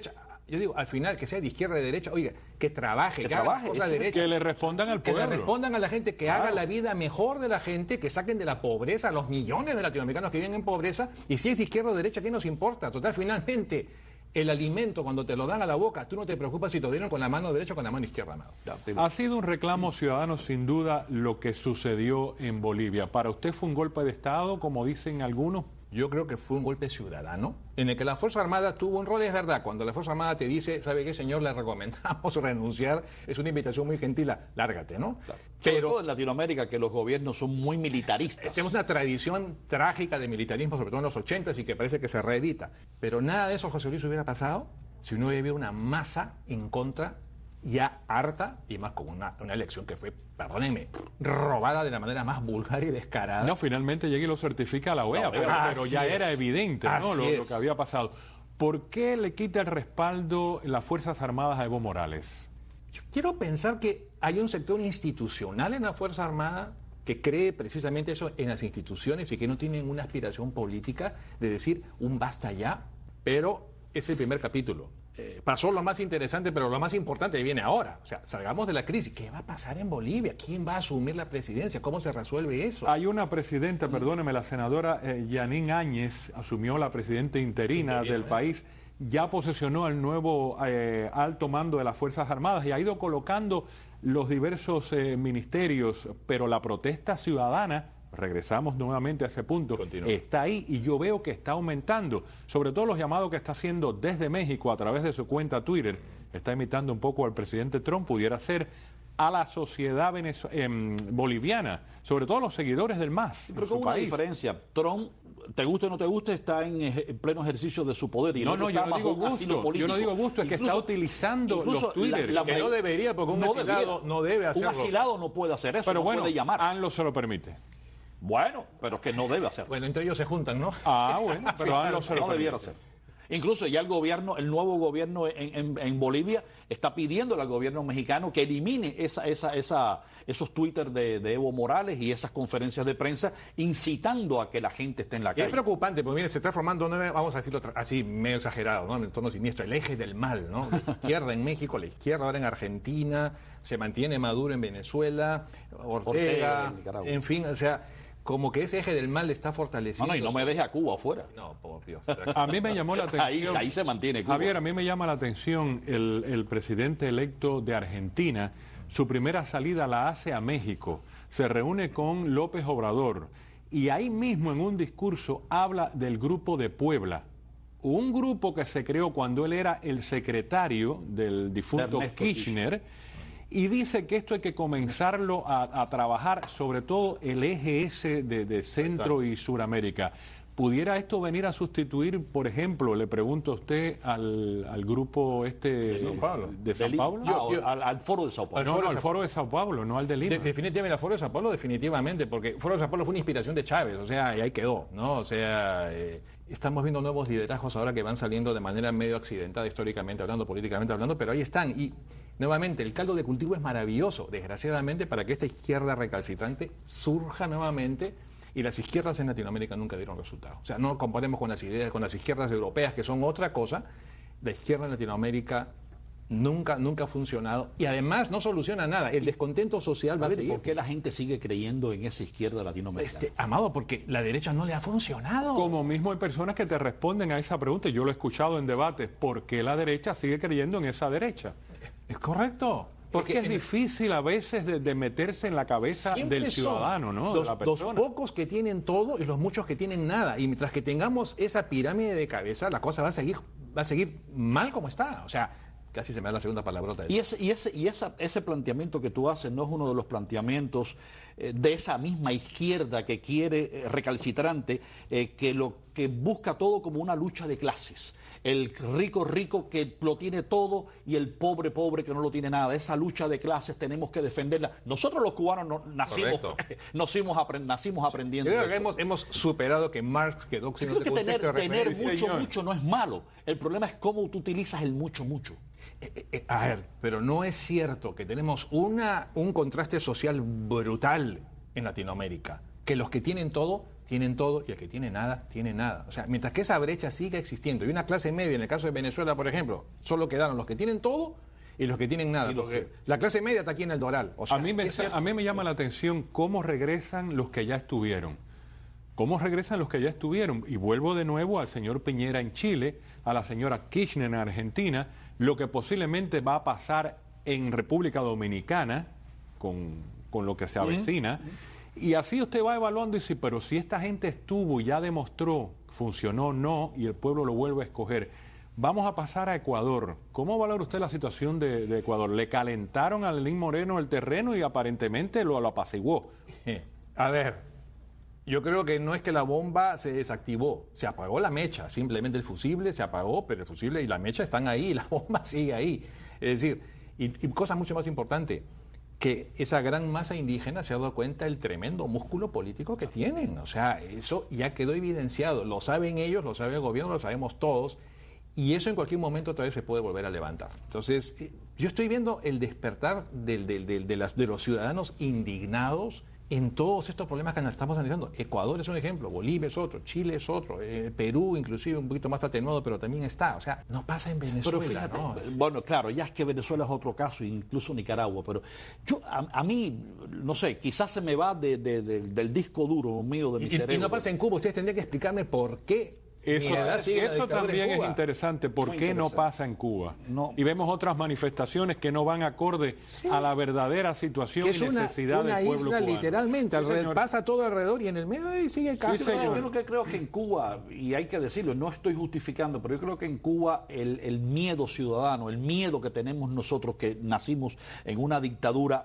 yo digo, al final, que sea de izquierda, de derecha, oiga, que trabaje, que haga cosas de derecha.
Que le respondan al pueblo.
Que le respondan a la gente, que haga la vida mejor de la gente, que saquen de la pobreza a los millones de latinoamericanos que viven en pobreza, y si es de izquierda o de derecha, ¿qué nos importa? Total, finalmente, el alimento, cuando te lo dan a la boca, tú no te preocupas si te lo dieron con la mano derecha o con la mano izquierda, amado.
Ha sido un reclamo ciudadano, sin duda, lo que sucedió en Bolivia. ¿Para usted fue un golpe de Estado, como dicen algunos?
Yo creo que fue un golpe ciudadano, en el que la Fuerza Armada tuvo un rol, es verdad. Cuando la Fuerza Armada te dice, ¿sabe qué, señor? Le recomendamos renunciar, es una invitación muy gentil, lárgate, ¿no?
Claro. Sobre todo en Latinoamérica, que los gobiernos son muy militaristas.
Tenemos una tradición trágica de militarismo, sobre todo en los 80s, y que parece que se reedita. Pero nada de eso, José Luis, hubiera pasado si no hubiera una masa en contra, ya harta, y más con una elección que fue, perdónenme, robada de la manera más vulgar y descarada.
No, finalmente llega y lo certifica a la OEA, pero ya era evidente, ¿no? Lo que había pasado. ¿Por qué le quita el respaldo las Fuerzas Armadas a Evo Morales?
Yo quiero pensar que hay un sector institucional en la Fuerza Armada que cree precisamente eso en las instituciones y que no tienen una aspiración política de decir un basta ya, pero es el primer capítulo. Pasó lo más interesante, pero lo más importante viene ahora. O sea, salgamos de la crisis. ¿Qué va a pasar en Bolivia? ¿Quién va a asumir la presidencia? ¿Cómo se resuelve eso?
Hay una presidenta, perdóneme, la senadora Yanín Áñez asumió la presidenta interina del país. Ya posesionó al nuevo alto mando de las Fuerzas Armadas y ha ido colocando los diversos ministerios, pero la protesta ciudadana, regresamos nuevamente a ese punto, está ahí y yo veo que está aumentando, sobre todo los llamados que está haciendo desde México a través de su cuenta Twitter, está imitando un poco al presidente Trump, pudiera ser a la sociedad boliviana, sobre todo los seguidores del MAS.
Pero con una diferencia, Trump, te guste o no te guste, está en pleno ejercicio de su poder. Y
yo no digo gusto, es que está utilizando los Twitter.
Que no debería, porque un asilado no debe hacerlo.
Un asilado no puede hacer eso,
pero
no
bueno,
puede llamar.
ANLO se lo permite.
Bueno, pero es que no debe hacerlo.
Bueno, entre ellos se juntan, ¿no?
Ah, bueno, pero ANLO se lo
no debiera hacer. Incluso ya el nuevo gobierno en Bolivia está pidiéndole al gobierno mexicano que elimine esos Twitter de Evo Morales y esas conferencias de prensa incitando a que la gente esté en la calle.
Es preocupante, porque mire, se está formando, vamos a decirlo así, medio exagerado, ¿no? En el tono siniestro, el eje del mal, ¿no? La izquierda en México, la izquierda ahora en Argentina, se mantiene Maduro en Venezuela, Ortega en fin, o sea, como que ese eje del mal está fortaleciendo.
No, y no me deje a Cuba afuera.
No, por Dios.
A mí me llamó la atención.
Ahí se mantiene Cuba.
Javier, a mí me llama la atención el presidente electo de Argentina. Su primera salida la hace a México. Se reúne con López Obrador. Y ahí mismo en un discurso habla del Grupo de Puebla. Un grupo que se creó cuando él era el secretario del difunto Kirchner. Y dice que esto hay que comenzarlo a trabajar, sobre todo el eje ese de Centro y Suramérica. ¿Pudiera esto venir a sustituir, por ejemplo, le pregunto a usted, al grupo de Sao Paulo?
Al Foro de Sao Paulo.
No, al Foro de Sao Paulo, no al de Lima.
Definitivamente, al Foro de Sao Paulo, definitivamente, porque el Foro de Sao Paulo fue una inspiración de Chávez, o sea, y ahí quedó, ¿no? O sea, estamos viendo nuevos liderazgos ahora que van saliendo de manera medio accidentada, históricamente hablando, políticamente hablando, pero ahí están. Y nuevamente, el caldo de cultivo es maravilloso, desgraciadamente, para que esta izquierda recalcitrante surja nuevamente. Y las izquierdas en Latinoamérica nunca dieron resultado. O sea, no comparemos con las izquierdas europeas, que son otra cosa. La izquierda en Latinoamérica nunca ha funcionado. Y además no soluciona nada. El descontento social va a seguir.
¿Por qué la gente sigue creyendo en esa izquierda latinoamericana?
Amado, porque la derecha no le ha funcionado.
Como mismo hay personas que te responden a esa pregunta, y yo lo he escuchado en debates, ¿por qué la derecha sigue creyendo en esa derecha?
Es correcto.
Porque es difícil a veces de meterse en la cabeza del ciudadano, ¿no?
De la persona. Los pocos que tienen todo y los muchos que tienen nada. Y mientras que tengamos esa pirámide de cabeza, la cosa va a seguir mal como está. O sea, casi se me da la segunda palabrota.
Ese planteamiento que tú haces no es uno de los planteamientos de esa misma izquierda que quiere recalcitrante, que busca todo como una lucha de clases. El rico que lo tiene todo y el pobre que no lo tiene nada. Esa lucha de clases tenemos que defenderla. Nosotros los cubanos nacimos aprendiendo.
Yo creo que hemos superado que Marx quedó sin un contexto de referencia.
Tener mucho no es malo. El problema es cómo tú utilizas el mucho.
A ver, pero no es cierto que tenemos un contraste social brutal en Latinoamérica. Que los que tienen todo y el que tiene nada. O sea, mientras que esa brecha siga existiendo y una clase media, en el caso de Venezuela, por ejemplo, solo quedaron los que tienen todo y los que tienen nada. La clase media está aquí en el Doral. O sea,
a mí me llama la atención cómo regresan los que ya estuvieron. Y vuelvo de nuevo al señor Piñera en Chile, a la señora Kirchner en Argentina, lo que posiblemente va a pasar en República Dominicana con lo que se avecina. Y así usted va evaluando y dice, pero si esta gente estuvo y ya demostró, funcionó o no, y el pueblo lo vuelve a escoger. Vamos a pasar a Ecuador. ¿Cómo valora usted la situación de Ecuador? Le calentaron a Lenín Moreno el terreno y aparentemente lo apaciguó.
A ver, yo creo que no es que la bomba se desactivó, se apagó la mecha, simplemente el fusible se apagó, pero el fusible y la mecha están ahí, la bomba sigue ahí. Es decir, y cosa mucho más importante, que esa gran masa indígena se ha dado cuenta del tremendo músculo político que tienen. O sea, eso ya quedó evidenciado. Lo saben ellos, lo sabe el gobierno, lo sabemos todos. Y eso en cualquier momento otra vez se puede volver a levantar. Entonces, yo estoy viendo el despertar de los ciudadanos indignados en todos estos problemas que estamos analizando. Ecuador es un ejemplo, Bolivia es otro, Chile es otro, Perú inclusive un poquito más atenuado, pero también está. O sea, no pasa en Venezuela.
Pero fíjate,
¿no?
Bueno, claro, ya es que Venezuela es otro caso, incluso Nicaragua, pero yo, a mí, no sé, quizás se me va del disco duro mío, de mi cerebro.
Y no pasa en Cuba, ustedes tendrían que explicarme por qué.
Eso también es interesante. ¿Por qué no pasa en Cuba? No. Y vemos otras manifestaciones que no van acorde a la verdadera situación y necesidad del pueblo cubano.
Literalmente, pasa todo alrededor y en el medio sigue el caso.
Yo lo que creo que en Cuba, y hay que decirlo, no estoy justificando, pero yo creo que en Cuba el miedo ciudadano, el miedo que tenemos nosotros que nacimos en una dictadura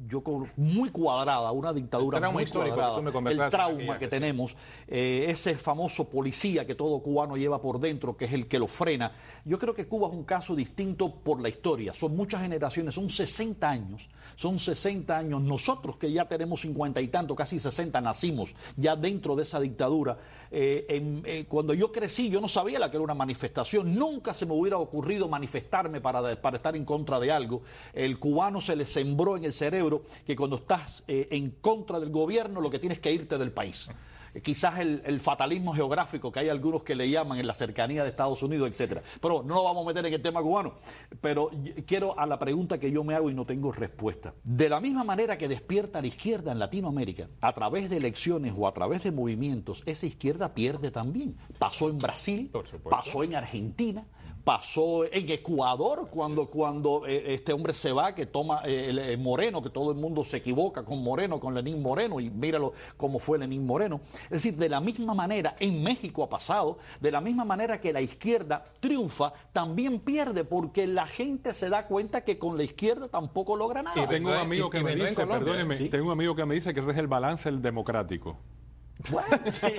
muy cuadrada, una dictadura muy cuadrada, el trauma que tenemos, ese famoso policía que todo cubano lleva por dentro, que es el que lo frena. Yo creo que Cuba es un caso distinto por la historia. Son muchas generaciones, son 60 años. Nosotros que ya tenemos 50 y tanto, casi 60, nacimos ya dentro de esa dictadura. Cuando yo crecí, yo no sabía la que era una manifestación. Nunca se me hubiera ocurrido manifestarme para estar en contra de algo. El cubano se le sembró en el cerebro que cuando estás en contra del gobierno, lo que tienes que irte del país. Quizás el fatalismo geográfico que hay algunos que le llaman en la cercanía de Estados Unidos, etcétera. Pero no nos vamos a meter en el tema cubano. Pero quiero a la pregunta que yo me hago y no tengo respuesta. De la misma manera que despierta la izquierda en Latinoamérica, a través de elecciones o a través de movimientos, esa izquierda pierde también. Pasó en Brasil, pasó en Argentina, pasó en Ecuador cuando este hombre se va, que toma Moreno, que todo el mundo se equivoca con Moreno, con Lenín Moreno, y míralo cómo fue Lenín Moreno. Es decir, de la misma manera, en México ha pasado, de la misma manera que la izquierda triunfa, también pierde, porque la gente se da cuenta que con la izquierda tampoco logra nada.
Y tengo un amigo que me dice, perdóneme,
¿sí?
Tengo un amigo que me dice que ese es el balance del democrático.
Bueno,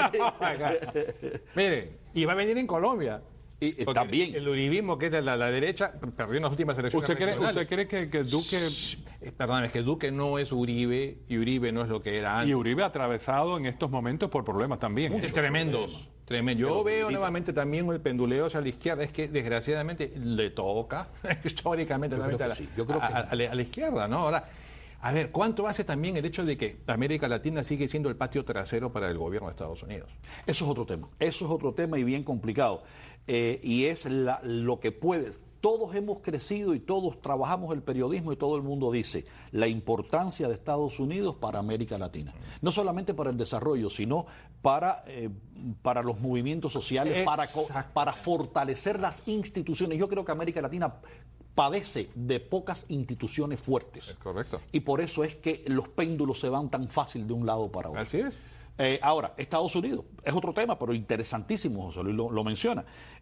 Mire, y va a venir en Colombia.
Y también
el uribismo, que es de la derecha, perdió en las últimas elecciones.
¿Usted cree que Duque...
Perdón, es que Duque no es Uribe y Uribe no es lo que era antes.
Y Uribe ha atravesado en estos momentos por problemas también.
Tremendos. Yo veo nuevamente también el penduleo hacia la izquierda. Es que desgraciadamente le toca históricamente a la izquierda, ¿no? Ahora, a ver, ¿cuánto hace también el hecho de que América Latina sigue siendo el patio trasero para el gobierno de Estados Unidos?
Eso es otro tema y bien complicado. Y es lo que puede. Todos hemos crecido y todos trabajamos el periodismo y todo el mundo dice la importancia de Estados Unidos para América Latina. No solamente para el desarrollo, sino para los movimientos sociales, para fortalecer las instituciones. Yo creo que América Latina padece de pocas instituciones fuertes.
Es correcto.
Y por eso es que los péndulos se van tan fácil de un lado para otro.
Así es.
Ahora, Estados Unidos, es otro tema, pero interesantísimo, José Luis lo menciona.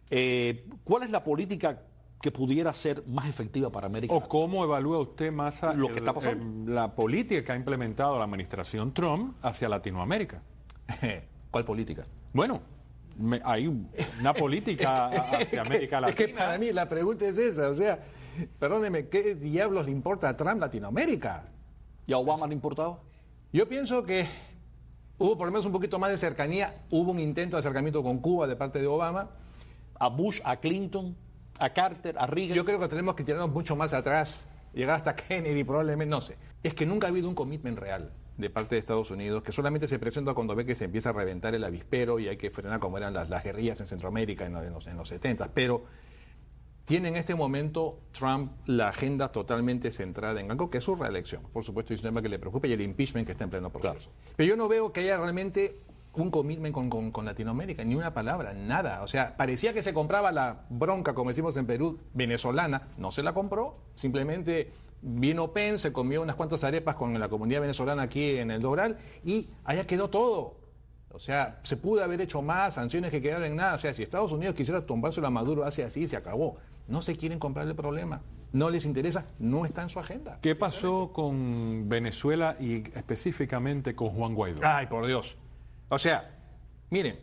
¿Cuál es la política que pudiera ser más efectiva para América Latina?
¿O cómo evalúa usted, Massa,
lo que está pasando?
La política que ha implementado la administración Trump hacia Latinoamérica?
¿Cuál política?
Bueno, hay una política hacia América Latina.
Es que para mí la pregunta es esa, o sea, perdóneme, ¿qué diablos le importa a Trump Latinoamérica?
¿Y a Obama le importaba?
Yo pienso que hubo por lo menos un poquito más de cercanía, hubo un intento de acercamiento con Cuba de parte de Obama.
A Bush, a Clinton, a Carter, a Reagan.
Yo creo que tenemos que tirarnos mucho más atrás, llegar hasta Kennedy probablemente, no sé. Es que nunca ha habido un commitment real de parte de Estados Unidos, que solamente se presenta cuando ve que se empieza a reventar el avispero y hay que frenar como eran las guerrillas en Centroamérica en los 70. Pero tiene en este momento Trump la agenda totalmente centrada en algo que es su reelección. Por supuesto, es un tema que le preocupa y el impeachment que está en pleno proceso. Claro. Pero yo no veo que haya realmente un commitment con Latinoamérica, ni una palabra, nada. O sea, parecía que se compraba la bronca, como decimos en Perú, venezolana. No se la compró, simplemente vino Pence, se comió unas cuantas arepas con la comunidad venezolana aquí en el Doral y allá quedó todo. O sea, se pudo haber hecho más, sanciones que quedaron en nada. O sea, si Estados Unidos quisiera tomárselo a Maduro, hace así, se acabó. No se quieren comprar el problema, no les interesa, no está en su agenda.
¿Qué pasó con Venezuela y específicamente con Juan Guaidó?
Ay, por Dios. O sea, miren,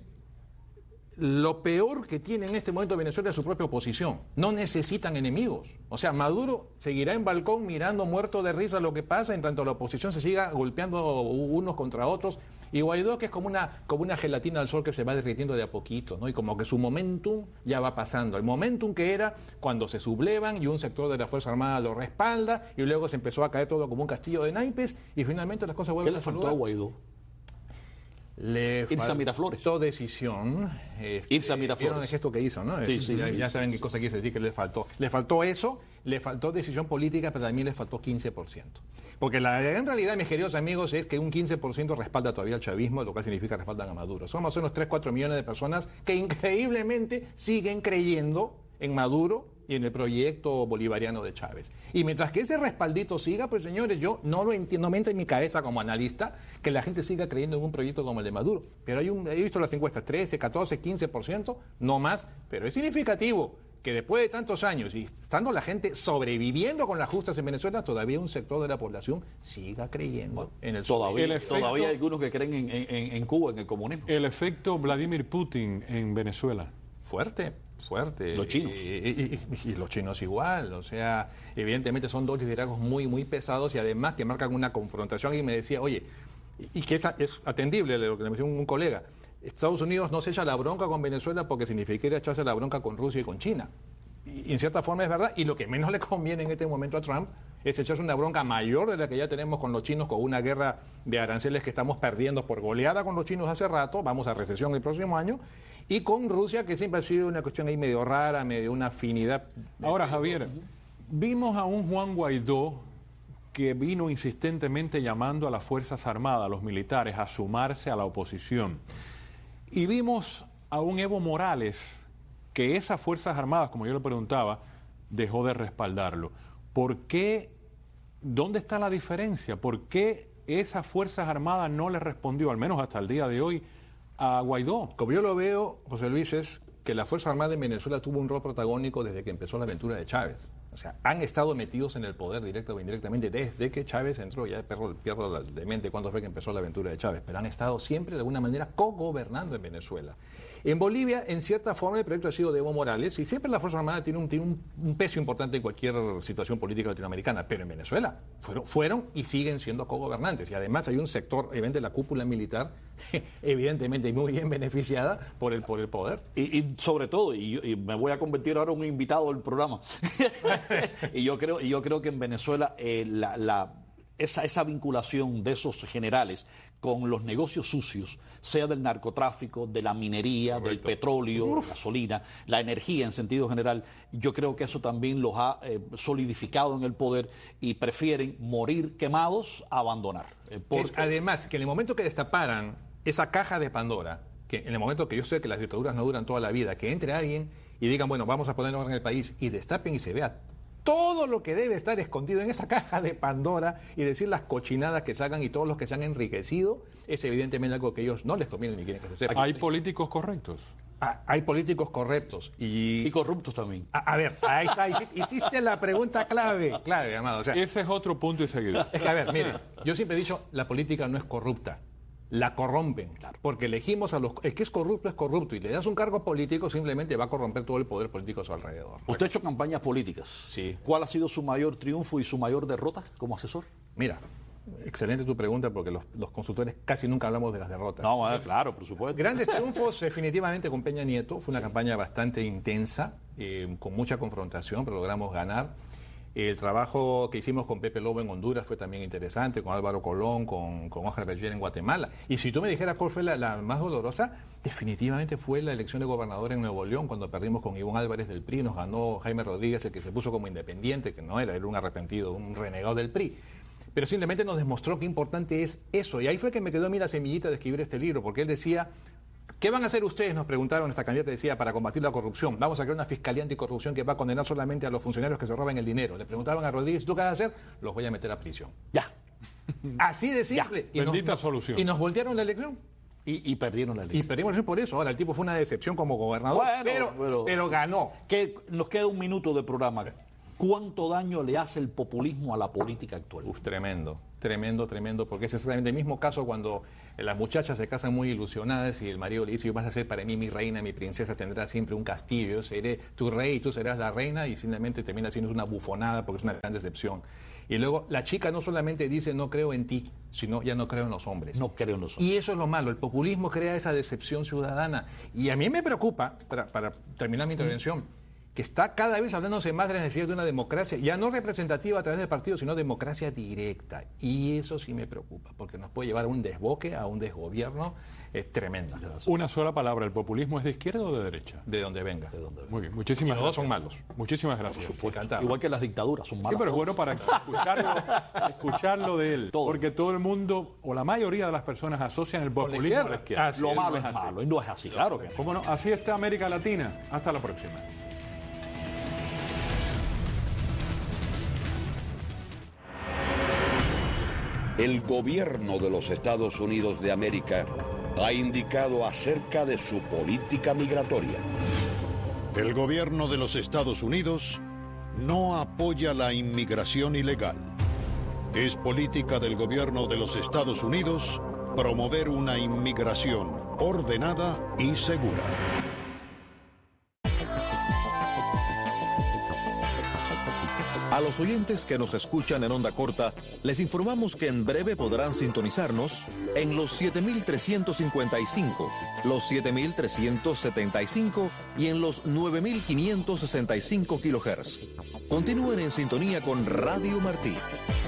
lo peor que tiene en este momento Venezuela es su propia oposición. No necesitan enemigos. O sea, Maduro seguirá en balcón mirando muerto de risa lo que pasa en tanto la oposición se siga golpeando unos contra otros. Y Guaidó, que es como una gelatina al sol que se va derritiendo de a poquito, ¿no? Y como que su momentum ya va pasando. El momentum que era cuando se sublevan y un sector de la Fuerza Armada lo respalda y luego se empezó a caer todo como un castillo de naipes y finalmente las cosas vuelven a saludar.
¿Qué le faltó a Guaidó?
Irse
a Miraflores.
Decisión.
Irse a Miraflores.
Vieron el gesto que hizo, ¿no?
Sí,
ya saben qué cosa quiere decir que le faltó. Le faltó eso, le faltó decisión política, pero también le faltó 15%. Porque la gran realidad, mis queridos amigos, es que un 15% respalda todavía al chavismo, lo cual significa respaldan a Maduro. Son más o menos 3-4 millones de personas que increíblemente siguen creyendo en Maduro y en el proyecto bolivariano de Chávez. Y mientras que ese respaldito siga, pues señores, yo no lo entiendo, no me entra en mi cabeza como analista que la gente siga creyendo en un proyecto como el de Maduro. Pero he visto las encuestas, 13, 14, 15%, no más, pero es significativo que después de tantos años y estando la gente sobreviviendo con las justas en Venezuela, todavía un sector de la población siga creyendo en el
todavía hay algunos que creen en Cuba, en el comunismo.
El efecto Vladimir Putin en Venezuela.
Fuerte.
Los chinos.
Y los chinos igual. O sea, evidentemente son dos liderazgos muy, muy pesados y además que marcan una confrontación. Y me decía, oye, y que es atendible lo que me decía un colega. Estados Unidos no se echa la bronca con Venezuela porque significaría echarse la bronca con Rusia y con China. Y en cierta forma es verdad. Y lo que menos le conviene en este momento a Trump es echarse una bronca mayor de la que ya tenemos con los chinos, con una guerra de aranceles que estamos perdiendo por goleada con los chinos hace rato. Vamos a recesión el próximo año. Y con Rusia, que siempre ha sido una cuestión ahí medio rara, medio una afinidad.
Ahora, Javier, vimos a un Juan Guaidó que vino insistentemente llamando a las Fuerzas Armadas, a los militares, a sumarse a la oposición. Y vimos a un Evo Morales que esas Fuerzas Armadas, como yo le preguntaba, dejó de respaldarlo. ¿Por qué? ¿Dónde está la diferencia? ¿Por qué esas Fuerzas Armadas no le respondió, al menos hasta el día de hoy, a Guaidó?
Como yo lo veo, José Luis, es que la Fuerza Armada en Venezuela tuvo un rol protagónico desde que empezó la aventura de Chávez. O sea, han estado metidos en el poder directo o indirectamente desde que Chávez entró. Ya pierdo de mente cuándo fue que empezó la aventura de Chávez, pero han estado siempre de alguna manera co-gobernando en Venezuela. En Bolivia, en cierta forma, el proyecto ha sido de Evo Morales y siempre la Fuerza Armada tiene un peso importante en cualquier situación política latinoamericana, pero en Venezuela fueron y siguen siendo co-gobernantes. Y además hay un sector, evidentemente la cúpula militar, evidentemente muy bien beneficiada por el poder.
Y sobre todo, y me voy a convertir ahora en un invitado del programa, y yo creo que en Venezuela esa vinculación de esos generales con los negocios sucios, sea del narcotráfico, de la minería, del petróleo, la gasolina, la energía en sentido general, yo creo que eso también los ha solidificado en el poder y prefieren morir quemados a abandonar.
Además, que en el momento que destaparan esa caja de Pandora, que en el momento que yo sé que las dictaduras no duran toda la vida, que entre alguien y digan, bueno, vamos a poner orden en el país y destapen y se vea todo lo que debe estar escondido en esa caja de Pandora y decir las cochinadas que salgan y todos los que se han enriquecido, es evidentemente algo que ellos no les conviene ni quieren que se sepa.
¿Hay políticos correctos?
Hay políticos correctos y
corruptos también.
A ver, ahí está, hiciste la pregunta clave, Amado. O sea,
ese es otro punto y seguido.
Es que, a ver, mire, yo siempre he dicho, la política no es corrupta. La corrompen, porque elegimos el que es corrupto y le das un cargo político, simplemente va a corromper todo el poder político a su alrededor.
Usted ha hecho campañas políticas.
Sí.
¿Cuál ha sido su mayor triunfo y su mayor derrota como asesor?
Mira, excelente tu pregunta, porque los consultores casi nunca hablamos de las derrotas.
No, claro, por supuesto.
Grandes triunfos definitivamente con Peña Nieto. Fue una campaña bastante intensa, con mucha confrontación, pero logramos ganar. El trabajo que hicimos con Pepe Lobo en Honduras fue también interesante, con Álvaro Colón, con Oscar Berger en Guatemala. Y si tú me dijeras cuál fue la más dolorosa, definitivamente fue la elección de gobernador en Nuevo León, cuando perdimos con Ivonne Álvarez del PRI, nos ganó Jaime Rodríguez, el que se puso como independiente, que no era un arrepentido, un renegado del PRI. Pero simplemente nos demostró qué importante es eso. Y ahí fue que me quedó a mí la semillita de escribir este libro, porque él decía, ¿qué van a hacer ustedes? Nos preguntaron, esta candidata decía, para combatir la corrupción. Vamos a crear una fiscalía anticorrupción que va a condenar solamente a los funcionarios que se roban el dinero. Le preguntaban a Rodríguez, ¿tú qué vas a hacer? Los voy a meter a prisión.
Ya.
Así de simple.
Bendita solución.
Y nos voltearon la elección.
Y perdieron la elección.
Y perdimos la elección por eso. Ahora, el tipo fue una decepción como gobernador, pero ganó.
Nos queda un minuto de programa. ¿Cuánto daño le hace el populismo a la política actual?
Tremendo, porque es exactamente el mismo caso cuando las muchachas se casan muy ilusionadas y el marido le dice, vas a ser para mí mi reina, mi princesa, tendrá siempre un castillo, seré tu rey y tú serás la reina, y simplemente termina siendo una bufonada porque es una gran decepción. Y luego la chica no solamente dice no creo en ti, sino ya no creo en los hombres.
No creo en los hombres.
Y eso es lo malo, el populismo crea esa decepción ciudadana. Y a mí me preocupa, para terminar mi intervención, que está cada vez hablándose más de la necesidad de una democracia, ya no representativa a través de partidos, sino democracia directa. Y eso sí me preocupa, porque nos puede llevar a un desboque, a un desgobierno tremendo.
Una sola palabra, ¿el populismo es de izquierda o de derecha?
De donde venga.
Muy bien, muchísimas gracias.
Los dos son malos.
Muchísimas gracias.
Encantado.
Igual que las dictaduras son malas.
Sí, pero es bueno para escucharlo de él. Porque todo el mundo, o la mayoría de las personas, asocian el populismo a la izquierda.
Lo malo es malo, y no es así, claro que no.
¿Cómo no? Así está América Latina. Hasta la próxima.
El gobierno de los Estados Unidos de América ha indicado acerca de su política migratoria.
El gobierno de los Estados Unidos no apoya la inmigración ilegal. Es política del gobierno de los Estados Unidos promover una inmigración ordenada y segura.
A los oyentes que nos escuchan en onda corta, les informamos que en breve podrán sintonizarnos en los 7.355, los 7.375 y en los 9.565 kHz. Continúen en sintonía con Radio Martí.